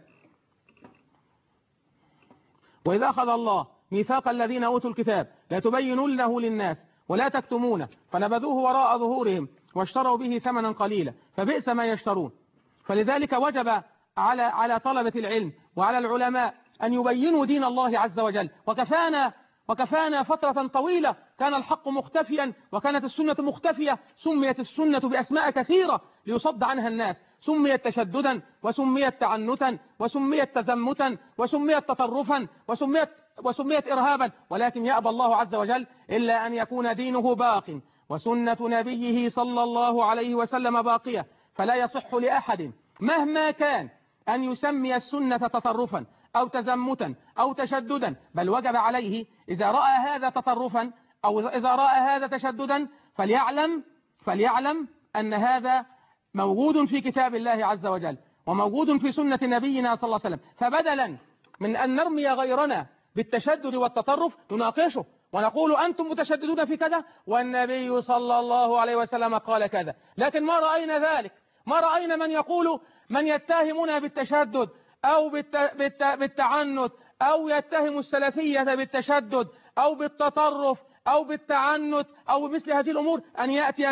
وإذ أخذ الله ميثاق الذين أوتوا الكتاب لا تبينونه للناس ولا تكتمونه فنبذوه وراء ظهورهم واشتروا به ثمنا قليلا فبئس ما يشترون. فلذلك وجب على طلبة العلم وعلى العلماء أن يبينوا دين الله عز وجل. وكفانا فترة طويلة كان الحق مختفيا وكانت السنة مختفية. سميت السنة بأسماء كثيرة ليصد عنها الناس، سميت تشددا وسميت تعنتا وسميت تزمتا وسميت تطرفا وسميت إرهابا، ولكن يأبى الله عز وجل إلا أن يكون دينه باق وسنة نبيه صلى الله عليه وسلم باقية. فلا يصح لأحد مهما كان أن يسمي السنة تطرفا أو تزمتا أو تشددا، بل وجب عليه إذا رأى هذا تطرفا أو إذا رأى هذا تشددا فليعلم أن هذا موجود في كتاب الله عز وجل وموجود في سنة نبينا صلى الله عليه وسلم. فبدلا من أن نرمي غيرنا بالتشدد والتطرف نناقشه ونقول أنتم متشددون في كذا والنبي صلى الله عليه وسلم قال كذا، لكن ما رأينا ذلك. ما رأينا من يتهمنا بالتشدد أو بالتعنت أو يتهم السلفية بالتشدد أو بالتطرف أو بالتعنت أو بمثل هذه الأمور أن يأتي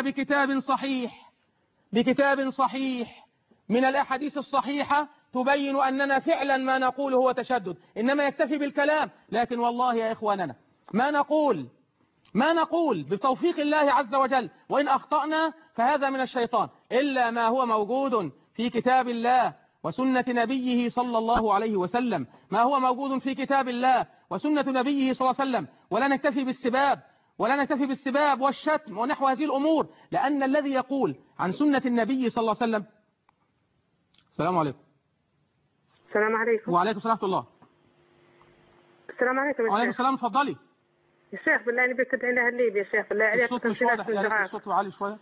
بكتاب صحيح من الأحاديث الصحيحة تبين أننا فعلا ما نقول هو تشدد، إنما يكتفي بالكلام. لكن والله يا إخواننا ما نقول بتوفيق الله عز وجل، وإن أخطأنا فهذا من الشيطان، إلا ما هو موجود في كتاب الله وسنة نبيه صلى الله عليه وسلم، ما هو موجود في كتاب الله وسنة نبيه صلى الله عليه وسلم. ولا نكتفي بالسباب والشتم ونحو هذه الأمور، لأن الذي يقول عن سنة النبي صلى الله عليه وسلم. السلام عليكم. السلام عليكم. وعليكم السلام ورحمة الله. السلام عليكم. وعليكم السلام، تفضلي يا شيخ. بالله نبيك تدعي لها الليبي يا شيخ، بالله عليك. الصوت مش واضح يا ريت الصوت عالي شوية.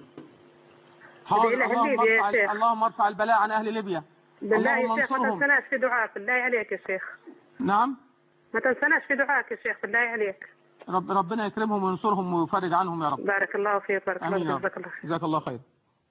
اللهم ارفع البلاء عن أهل ليبيا. بالله يا شيخ ما تنسناش في دعائك، بالله عليك يا شيخ. نعم، ما تنسناش في دعائك يا شيخ، بالله عليك. ربنا يكرمهم وينصرهم ويفرج عنهم يا رب. بارك الله فيك. بارك الله فيك. جزاك الله خير.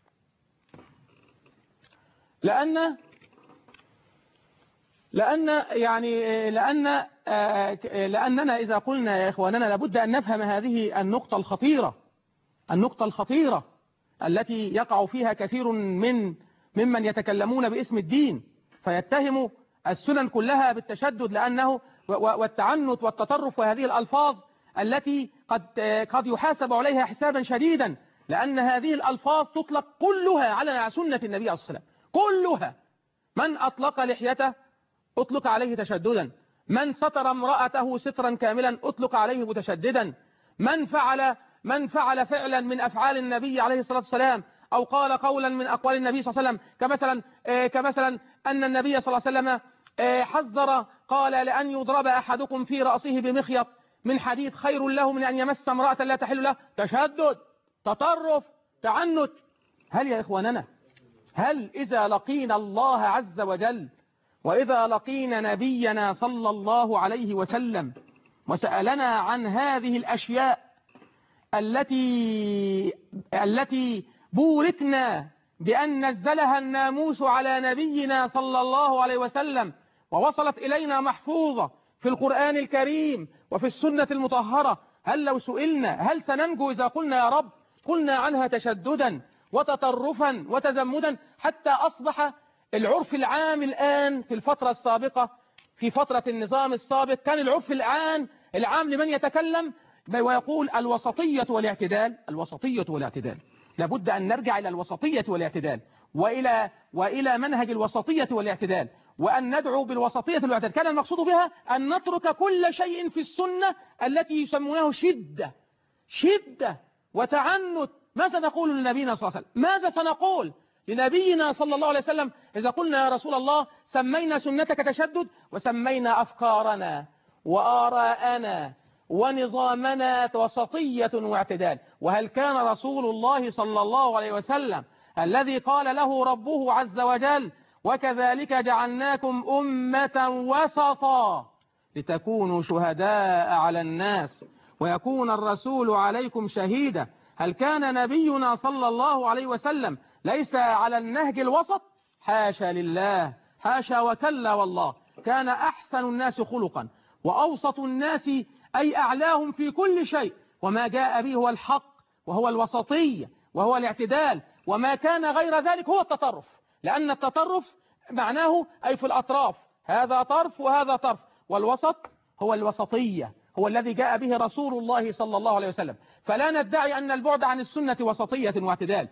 لأننا إذا قلنا يا إخواننا لابد أن نفهم هذه النقطة الخطيرة التي يقع فيها كثير ممن يتكلمون باسم الدين فيتهم السنن كلها بالتشدد، لأنه والتعنت والتطرف وهذه الألفاظ التي قد يحاسب عليها حسابا شديدا، لأن هذه الألفاظ تطلق كلها على سنة النبي عليه الصلاة والسلام كلها. من أطلق لحيته أطلق عليه تشددا، من ستر امرأته سترا كاملا أطلق عليه متشددا، من فعل فعلا من أفعال النبي عليه الصلاة والسلام أو قال قولا من أقوال النبي صلى الله عليه وسلم كمثلا أن النبي صلى الله عليه وسلم حذر قال لأن يضرب أحدكم في رأسه بمخيط من حديد خير له من أن يمس امرأة لا تحل له. تشدد، تطرف، تعنت. هل يا إخواننا إذا لقينا الله عز وجل وإذا لقينا نبينا صلى الله عليه وسلم وسألنا عن هذه الأشياء التي بوركنا بأن نزلها الناموس على نبينا صلى الله عليه وسلم ووصلت إلينا محفوظة في القرآن الكريم وفي السنة المطهرة، هل لو سئلنا هل سننجو إذا قلنا يا رب قلنا عنها تشددا وتطرفا وتزمدا، حتى أصبح العرف العام الآن في الفترة السابقة في فترة النظام السابق كان العرف العام لمن يتكلم ويقول الوسطية والاعتدال. لابد أن نرجع إلى الوسطية والاعتدال وإلى منهج الوسطية والاعتدال، وأن ندعو بالوسطية والاعتدال. كان المقصود بها أن نترك كل شيء في السنة التي يسمونه شدة وتعنت. ماذا نقول لنبينا صلى الله عليه وسلم؟ ماذا سنقول لنبينا صلى الله عليه وسلم إذا قلنا يا رسول الله سمينا سنتك تشدد وسمينا أفكارنا وآراءنا ونظامنا وسطية واعتدال؟ وهل كان رسول الله صلى الله عليه وسلم الذي قال له ربه عز وجل: وكذلك جعلناكم أمة وسطا لتكونوا شهداء على الناس ويكون الرسول عليكم شهيدا. هل كان نبينا صلى الله عليه وسلم ليس على النهج الوسط؟ حاشا لله، حاشا وكلا والله. كان أحسن الناس خلقا وأوسط الناس، أي أعلاهم في كل شيء، وما جاء به هو الحق وهو الوسطية وهو الاعتدال، وما كان غير ذلك هو التطرف، لأن التطرف معناه أي في الأطراف، هذا طرف وهذا طرف، والوسط هو الوسطية، هو الذي جاء به رسول الله صلى الله عليه وسلم. فلا ندعي أن البعد عن السنة وسطية واعتدال،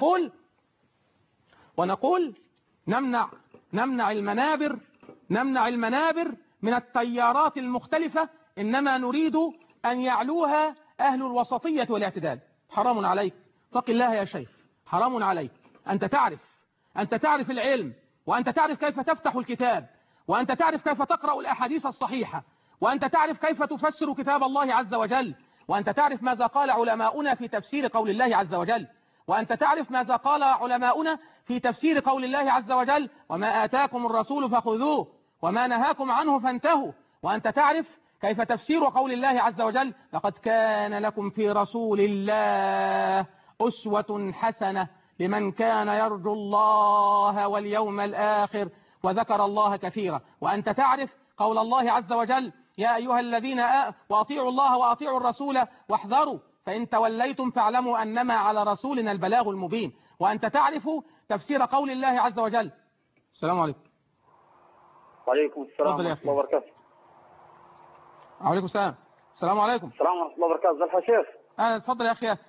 ونقول نمنع المنابر من التيارات المختلفة، إنما نريد أن يعلوها أهل الوسطية والاعتدال. حرام عليك، اتق الله يا شيخ، حرام عليك. أنت تعرف العلم، وأنت تعرف كيف تفتح الكتاب، وأنت تعرف كيف تقرأ الأحاديث الصحيحة، وأنت تعرف كيف تفسر كتاب الله عز وجل، وأنت تعرف ماذا قال علماؤنا في تفسير قول الله عز وجل، وأنت تعرف ماذا قال علماؤنا في تفسير قول الله عز وجل: وما آتاكم الرسول فخذوه وما نهاكم عنه فانتهوا. وأنت تعرف كيف تفسير قول الله عز وجل: لقد كان لكم في رسول الله أسوة حسنة لمن كان يرجو الله واليوم الآخر وذكر الله كثيرا. وأنت تعرف قول الله عز وجل: يا أيها الذين وأطيعوا الله وأطيعوا الرسول واحذروا فإن توليتم فاعلموا أنما على رسولنا البلاغ المبين. وأنت تعرف تفسير قول الله عز وجل. السلام عليكم. وعليكم السلام ورحمة الله وبركاته. وعليكم السلام. السلام عليكم. السلام ورحمة الله وبركاته. ازي الحال يا شيخ؟ اتفضل يا أخي ياسر.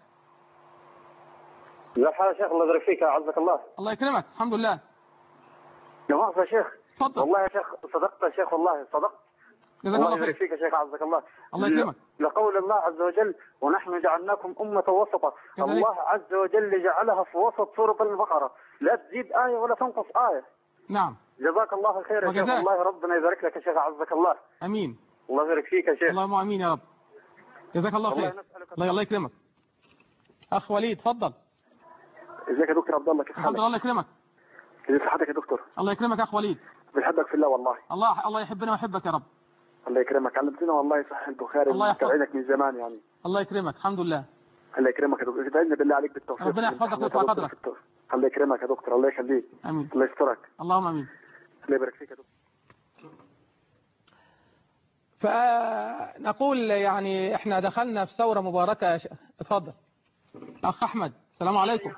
ازي الحال يا شيخ؟ الله يبارك فيك، عزك الله. الله يكرمك. الحمد لله. لا مؤاخذة يا شيخ. اتفضل. والله يا شيخ صدقت يا شيخ، والله صدقت. الله يبارك فيك يا شيخ، عزك الله. الله يكرمك. لقول الله عز وجل: ونحن جعلناكم أمة وسطا. الله عز وجل جعلها في وسط سورة البقرة، لا تزيد آية ولا تنقص آية. نعم. جزاك الله خير يا شيخ، والله ربنا يبارك لك يا شيخ، عزك الله. امين. الله يبارك فيك يا شيخ. اللهم امين يا رب. جزاك الله خير. الله يكرمك. اخ وليد اتفضل. ازيك يا دكتور عبد الله؟ كيف حالك؟ الحمد لله. الله يكرمك. كيف صحتك يا دكتور؟ الله يكرمك اخ وليد. بنحبك في الله والله. الله يحبنا ويحبك يا رب. الله يكرمك، علمتنا والله صح انت وخير، متابعينك من زمان يعني. الله يكرمك. الحمد لله. الله يكرمك يا دكتور، ادعي بالله عليك بالتوفيق. ربنا يحفظك ويرفع قدرك. الله يكرمك يا دكتور، الله يخليك. امين. الله يسترك. اللهم امين. الله يبارك فيك يا دكتور. فنقول يعني احنا دخلنا في ثورة مباركة. اتفضل اخ احمد. السلام عليكم.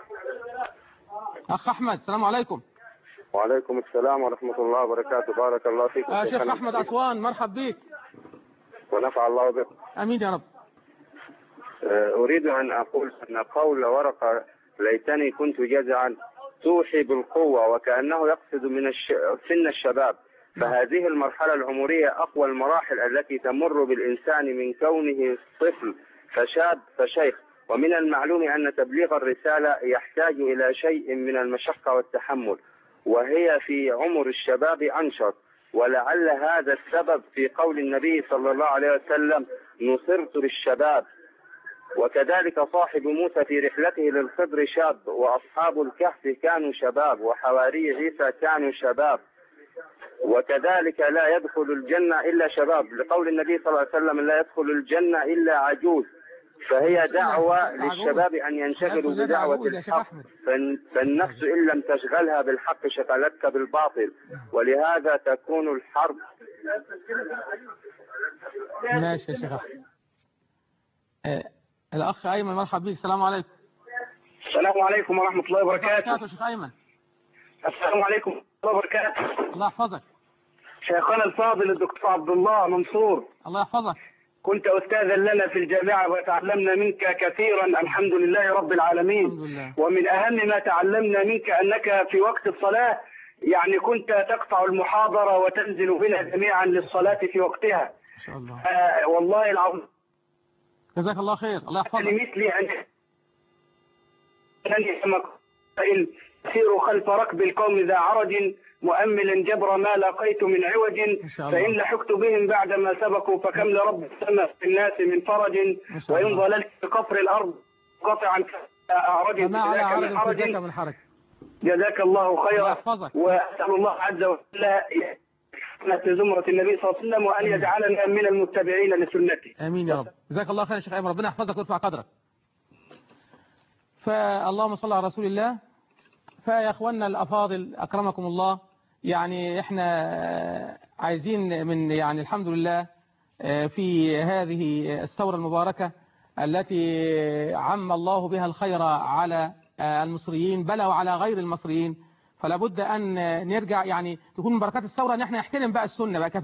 اخ احمد السلام عليكم. وعليكم السلام ورحمة الله وبركاته. بارك الله فيك. شيخ احمد اسوان، مرحب بيك. ونفع الله بك. امين يا رب. اريد ان اقول ان قول ورقة ليتني كنت جزعا توحي بالقوة، وكأنه يقصد من سن الشباب. فهذه المرحلة العمرية أقوى المراحل التي تمر بالإنسان من كونه طفل فشاب فشيخ. ومن المعلوم أن تبليغ الرسالة يحتاج إلى شيء من المشقة والتحمل، وهي في عمر الشباب أنشط. ولعل هذا السبب في قول النبي صلى الله عليه وسلم: نصرت للشباب. وكذلك صاحب موسى في رحلته للخضر شاب، وأصحاب الكهف كانوا شباب، وحواري عيسى كانوا شباب. وكذلك لا يدخل الجنة إلا شباب، لقول النبي صلى الله عليه وسلم: لا يدخل الجنة إلا عجوز. فهي دعوة للشباب أن ينشغلوا بدعوة الحق، فالنفس إن لم تشغلها بالحق شغلتك بالباطل، ولهذا تكون الحرب. ماشي يا شيخ أحمد. الأخ أيمن مرحب بك. السلام عليكم. السلام عليكم ورحمة الله وبركاته. شيخ أيمن. السلام عليكم ورحمة الله وبركاته. الله يحفظك. شيخنا الفاضل الدكتور عبد الله منصور. الله يحفظك. كنت أستاذا لنا في الجامعة وتعلمنا منك كثيرا، الحمد لله رب العالمين. الحمد لله. ومن أهم ما تعلمنا منك أنك في وقت الصلاة يعني كنت تقطع المحاضرة وتنزل بنا جميعا للصلاة في وقتها. إن شاء الله. والله العظيم. جزاك الله خير. الله يحفظك. لمثلي أن سيروا خلف ركب القوم ذا عرج مؤملا جبر ما لقيت من عوج، فإن لحقت بهم بعدما سبقوا فكم لرب السماء في الناس من فرج، وإن ضللت في قفر الأرض قطعا أعرج فما على فذاك عرض من حرج. جزاك الله خيرا، يحفظك. وأسأل الله عز وجل في زمرة النبي صلى الله عليه وسلم، وأن يجعلنا من المتبعين لسنته. آمين يا رب. جزاك الله خيرا يا شيخ أيمن، ربنا يحفظك ويرفع قدرك. فاللهم صل على رسول الله. فيا أخواننا الأفاضل أكرمكم الله، يعني إحنا عايزين من يعني الحمد لله في هذه الثورة المباركة التي عم الله بها الخير على المصريين بل وعلى غير المصريين، فلا بد أن نرجع يعني تكون من بركات الثورة أن احنا نحترم بقى السنة بقى.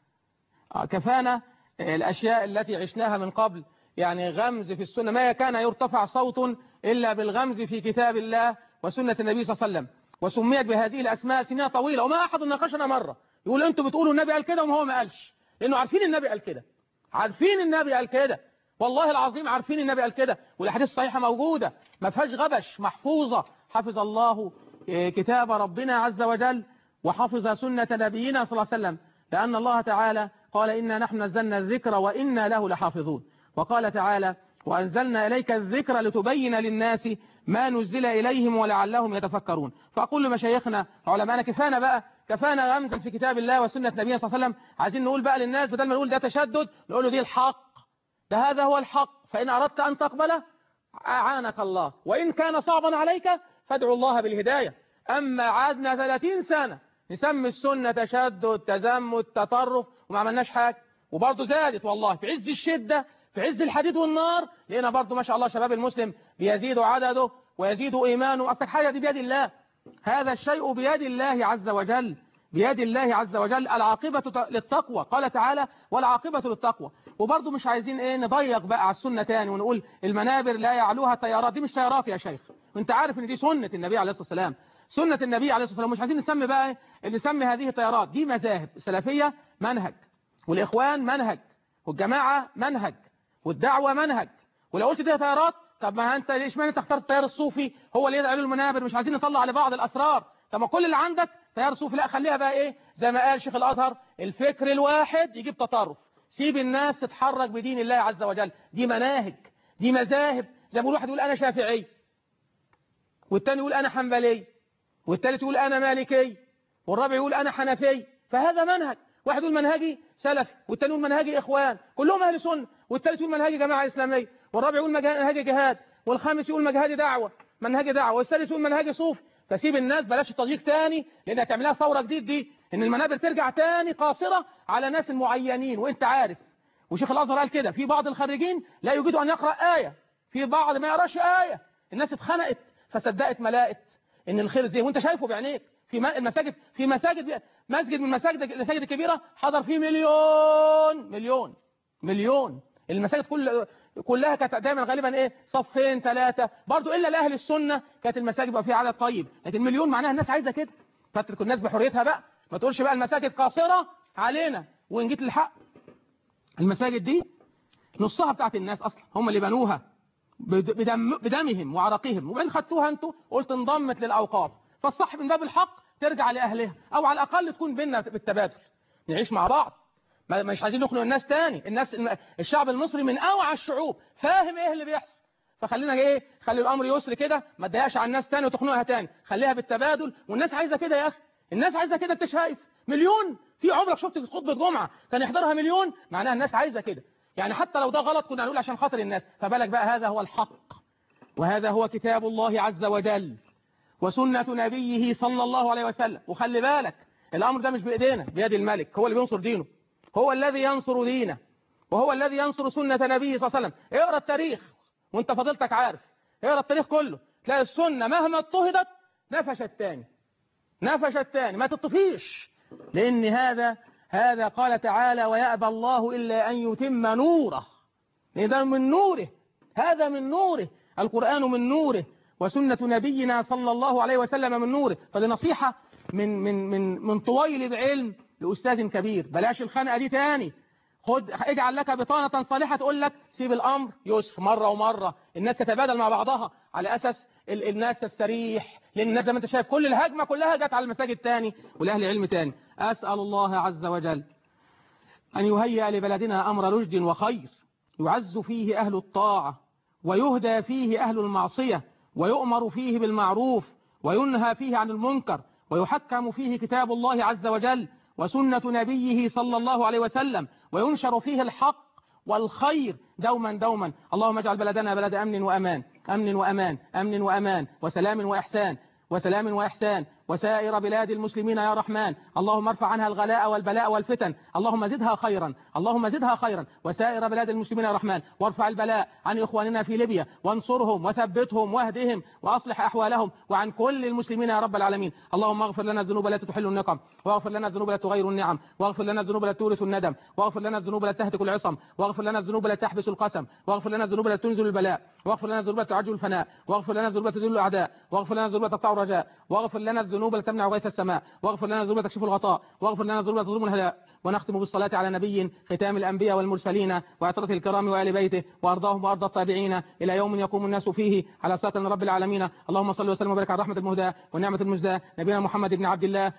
كفانا الأشياء التي عشناها من قبل، يعني غمز في السنة، ما كان يرتفع صوت إلا بالغمز في كتاب الله وسنة النبي صلى الله عليه وسلم، وسميت بهذه الأسماء سنين طويلة، وما أحد ناقشنا مرة يقول أنتوا بتقولوا النبي قال كده وما هو ما قالش، لأنه عارفين النبي قال كده، عارفين النبي قال كده، والله العظيم عارفين النبي قال كده، والأحاديث الصحيحة موجودة ما فيهاش غبش، محفوظة. حفظ الله كتاب ربنا عز وجل وحفظ سنة نبينا صلى الله عليه وسلم، لأن الله تعالى قال إنا نحن نزلنا الذكر وإنا له لحافظون، وقال تعالى وأنزلنا إليك الذكر لتبين للناس ما نزل إليهم ولعلهم يتفكرون. فأقول لمشايخنا علماءنا كفانا بقى، كفانا غمزا في كتاب الله وسنة نبينا صلى الله عليه وسلم. عايزين نقول بقى للناس بدل ما نقول ده تشدد، نقول له دي الحق، ده هذا هو الحق، فإن أردت أن تقبله أعانك الله، وإن كان صعبا عليك فادعوا الله بالهداية. أما عادنا 30 سنة نسمي السنة تشدد تزمت تطرف وما عملناش حاجة، وبرضه زادت والله في عز الشدة في عز الحديد والنار، لقينا برضه ما شاء الله شباب المسلم بيزيد عدده ويزيد إيمانه. أصلك حاجة دي بيد الله، هذا الشيء بيد الله عز وجل، بيد الله عز وجل. العاقبة للتقوى، قال تعالى والعاقبة للتقوى. وبرضه مش عايزين نضيق بقى على السنة تاني ونقول المنابر لا يعلوها تيارات، دي مش تيارات يا شيخ، وانت عارف ان دي سنة النبي عليه الصلاة والسلام، سنة النبي عليه الصلاة والسلام. مش عايزين نسمي بقى نسمي هذه تيارات، دي مذاهب. السلفية منهج، والإخوان منهج، والجماعة منهج، والدعوة منهج. ولو قلت دي تيارات، طب ما انت ليش ما انت اخترت التيار الصوفي هو اللي يدعي له المنابر؟ مش عايزين نطلع لبعض الأسرار. طب ما كل اللي عندك تيار صوفي، لا خليها بقى زي ما قال شيخ الأزهر، الفكر الواحد يجيب تطرف، سيب الناس تتحرك بدين الله عز وجل. دي مناهج، دي مذاهب. زي ما واحد يقول أنا شافعي، والتاني يقول أنا حنبلي، والتالت يقول أنا مالكي، والرابع يقول أنا حنفي، فهذا منهج. واحد يقول منهجي سلفي، والتاني يقول منهجي إخوان، كلهم أهل سنة، والتالت يقول منهجي جماعة إسلامية، والرابع يقول منهجي جهاد، والخامس يقول منهجي دعوة، والسادس يقول منهجي صوف. فسيب الناس، بلاش التضييق تاني، لأنها تعملها ثورة جديد دي، إن المنابر ترجع تاني قاصرة على ناس المعينين. وإنت عارف، وشيخ الأزهر قال كده، في بعض الخريجين لا يجيد أن يقرأ آية، في بعض ما يقراش آية. الناس اتخنقت فصدقت ملائت إن الخير زي، وأنت شايفه بعينيك في المساجد، في مسجد من المساجد الكبيرة حضر فيه مليون. المساجد كلها كانت دايما غالبا صفين 3 برضو، إلا لأهل السنة كانت المساجد بقى فيها عدد طيب، لكن مليون معناها الناس عايزة كده، فترك الناس بحريتها بقى. ما تقولش بقى المساجد قاصرة علينا. وإن جيت للحق، المساجد دي نصها بتاعت الناس أصلا، هم اللي بنوها بدمهم وعرقهم، وبين خدتوها انتوا قلت انضمت للأوقاف. فالصح من باب الحق ترجع لأهلها، أو على الأقل تكون بيننا بالتبادل، نعيش مع بعض. مش عايزين نخنق الناس تاني. الشعب المصري من أوعى الشعوب، فاهم ايه اللي بيحصل. فخلينا خلي الأمر يسر كده، ما تضايقش على الناس تاني وتخنقها تاني، خليها بالتبادل. والناس عايزة كده يا أخي، الناس عايزة كده. انت شايف مليون، في عمرك شفت خطبة جمعة كان يحضرها مليون؟ معناها الناس عايزة كده. يعني حتى لو ده غلط كنا نقول عشان خاطر الناس، فبالك بقى هذا هو الحق، وهذا هو كتاب الله عز وجل وسنة نبيه صلى الله عليه وسلم. وخلي بالك الأمر ده مش بإيدينا، بيد الملك، هو اللي بينصر دينه، هو الذي ينصر دينه، وهو الذي ينصر سنة نبيه صلى الله عليه وسلم. اقرأ التاريخ وانت فضلتك عارف، اقرأ التاريخ كله، تلاقي السنة مهما اضطهدت نفشت تاني، ما تطفيش. لأن هذا قال تعالى ويأبى الله إلا أن يتم نوره، لأن من نوره، هذا من نوره، القرآن من نوره، وسنة نبينا صلى الله عليه وسلم من نوره. فلنصيحة من طويل بعلم لأستاذ كبير، بلاش الخنقة دي تاني. اجعل لك بطانة صالحة تقول لك سيب الأمر يسر مرة ومرة، الناس تتبادل مع بعضها على أساس الناس تستريح. لأن الناس زي ما انت شايف كل الهجمة كلها جت على المساجد تاني والأهل علم تاني. أسأل الله عز وجل أن يهيئ لبلدنا أمر رشد وخير، يعز فيه أهل الطاعة ويهدى فيه أهل المعصية، ويؤمر فيه بالمعروف وينهى فيه عن المنكر، ويحكم فيه كتاب الله عز وجل وسنة نبيه صلى الله عليه وسلم، وينشر فيه الحق والخير دوما دوما. اللهم اجعل بلدنا بلد أمن وأمان، أمن وأمان، أمن وأمان، وسلام وإحسان، وسلام وإحسان، وسائر بلاد المسلمين يا رحمن. اللهم ارفع عنها الغلاء والبلاء والفتن، اللهم زدها خيرا، اللهم زدها خيرا، وسائر بلاد المسلمين يا رحمن. وارفع البلاء عن إخواننا في ليبيا، وانصرهم وثبتهم واهدهم وأصلح أحوالهم، وعن كل المسلمين يا رب العالمين. اللهم اغفر لنا الذنوب التي تحل النقم، واغفر لنا الذنوب التي تغير النعم، واغفر لنا الذنوب التي تورث الندم، واغفر لنا الذنوب التي تهتك العصم، واغفر لنا الذنوب التي تحبس القسم، واغفر لنا الذنوب التي تنزل البلاء، واغفر لنا الذنوب التي تعجل الفناء، واغفر لنا الذنوب التي تذل الأعداء، واغفر لنا الذنوب التي تقطع الرجاء، واغفر لنا الذنوب التي تمنع غيث السماء، واغفر لنا الذنوب التي تكشف الغطاء، واغفر لنا الذنوب التي تضم الهلاء. ونختم بالصلاة على نبي ختام الأنبياء والمرسلين وعترته الكرام وآل بيته، وأرضاهم وأرضى التابعين إلى يوم يقوم الناس فيه على صراط رب العالمين. اللهم صل وسلم وبارك على رحمة المهداة والنعمة المجداة نبينا محمد بن عبد الله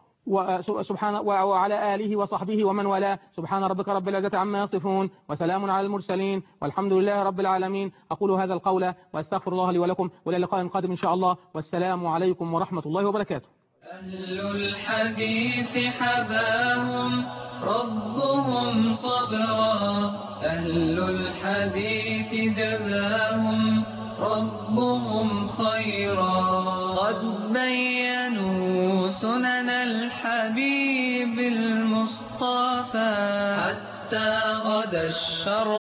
وعلى آله وصحبه ومن والاه. سبحان ربك رب العزة عما يصفون، وسلام على المرسلين، والحمد لله رب العالمين. أقول هذا القول وأستغفر الله لي ولكم، وإلى لقاء قادم إن شاء الله، والسلام عليكم ورحمة الله وبركاته. أهل الحديث حباهم ربهم صبرا، أهل الحديث جزاهم ربهم خيرا، قد بينوا سنن الحبيب المصطفى حتى غدا الشر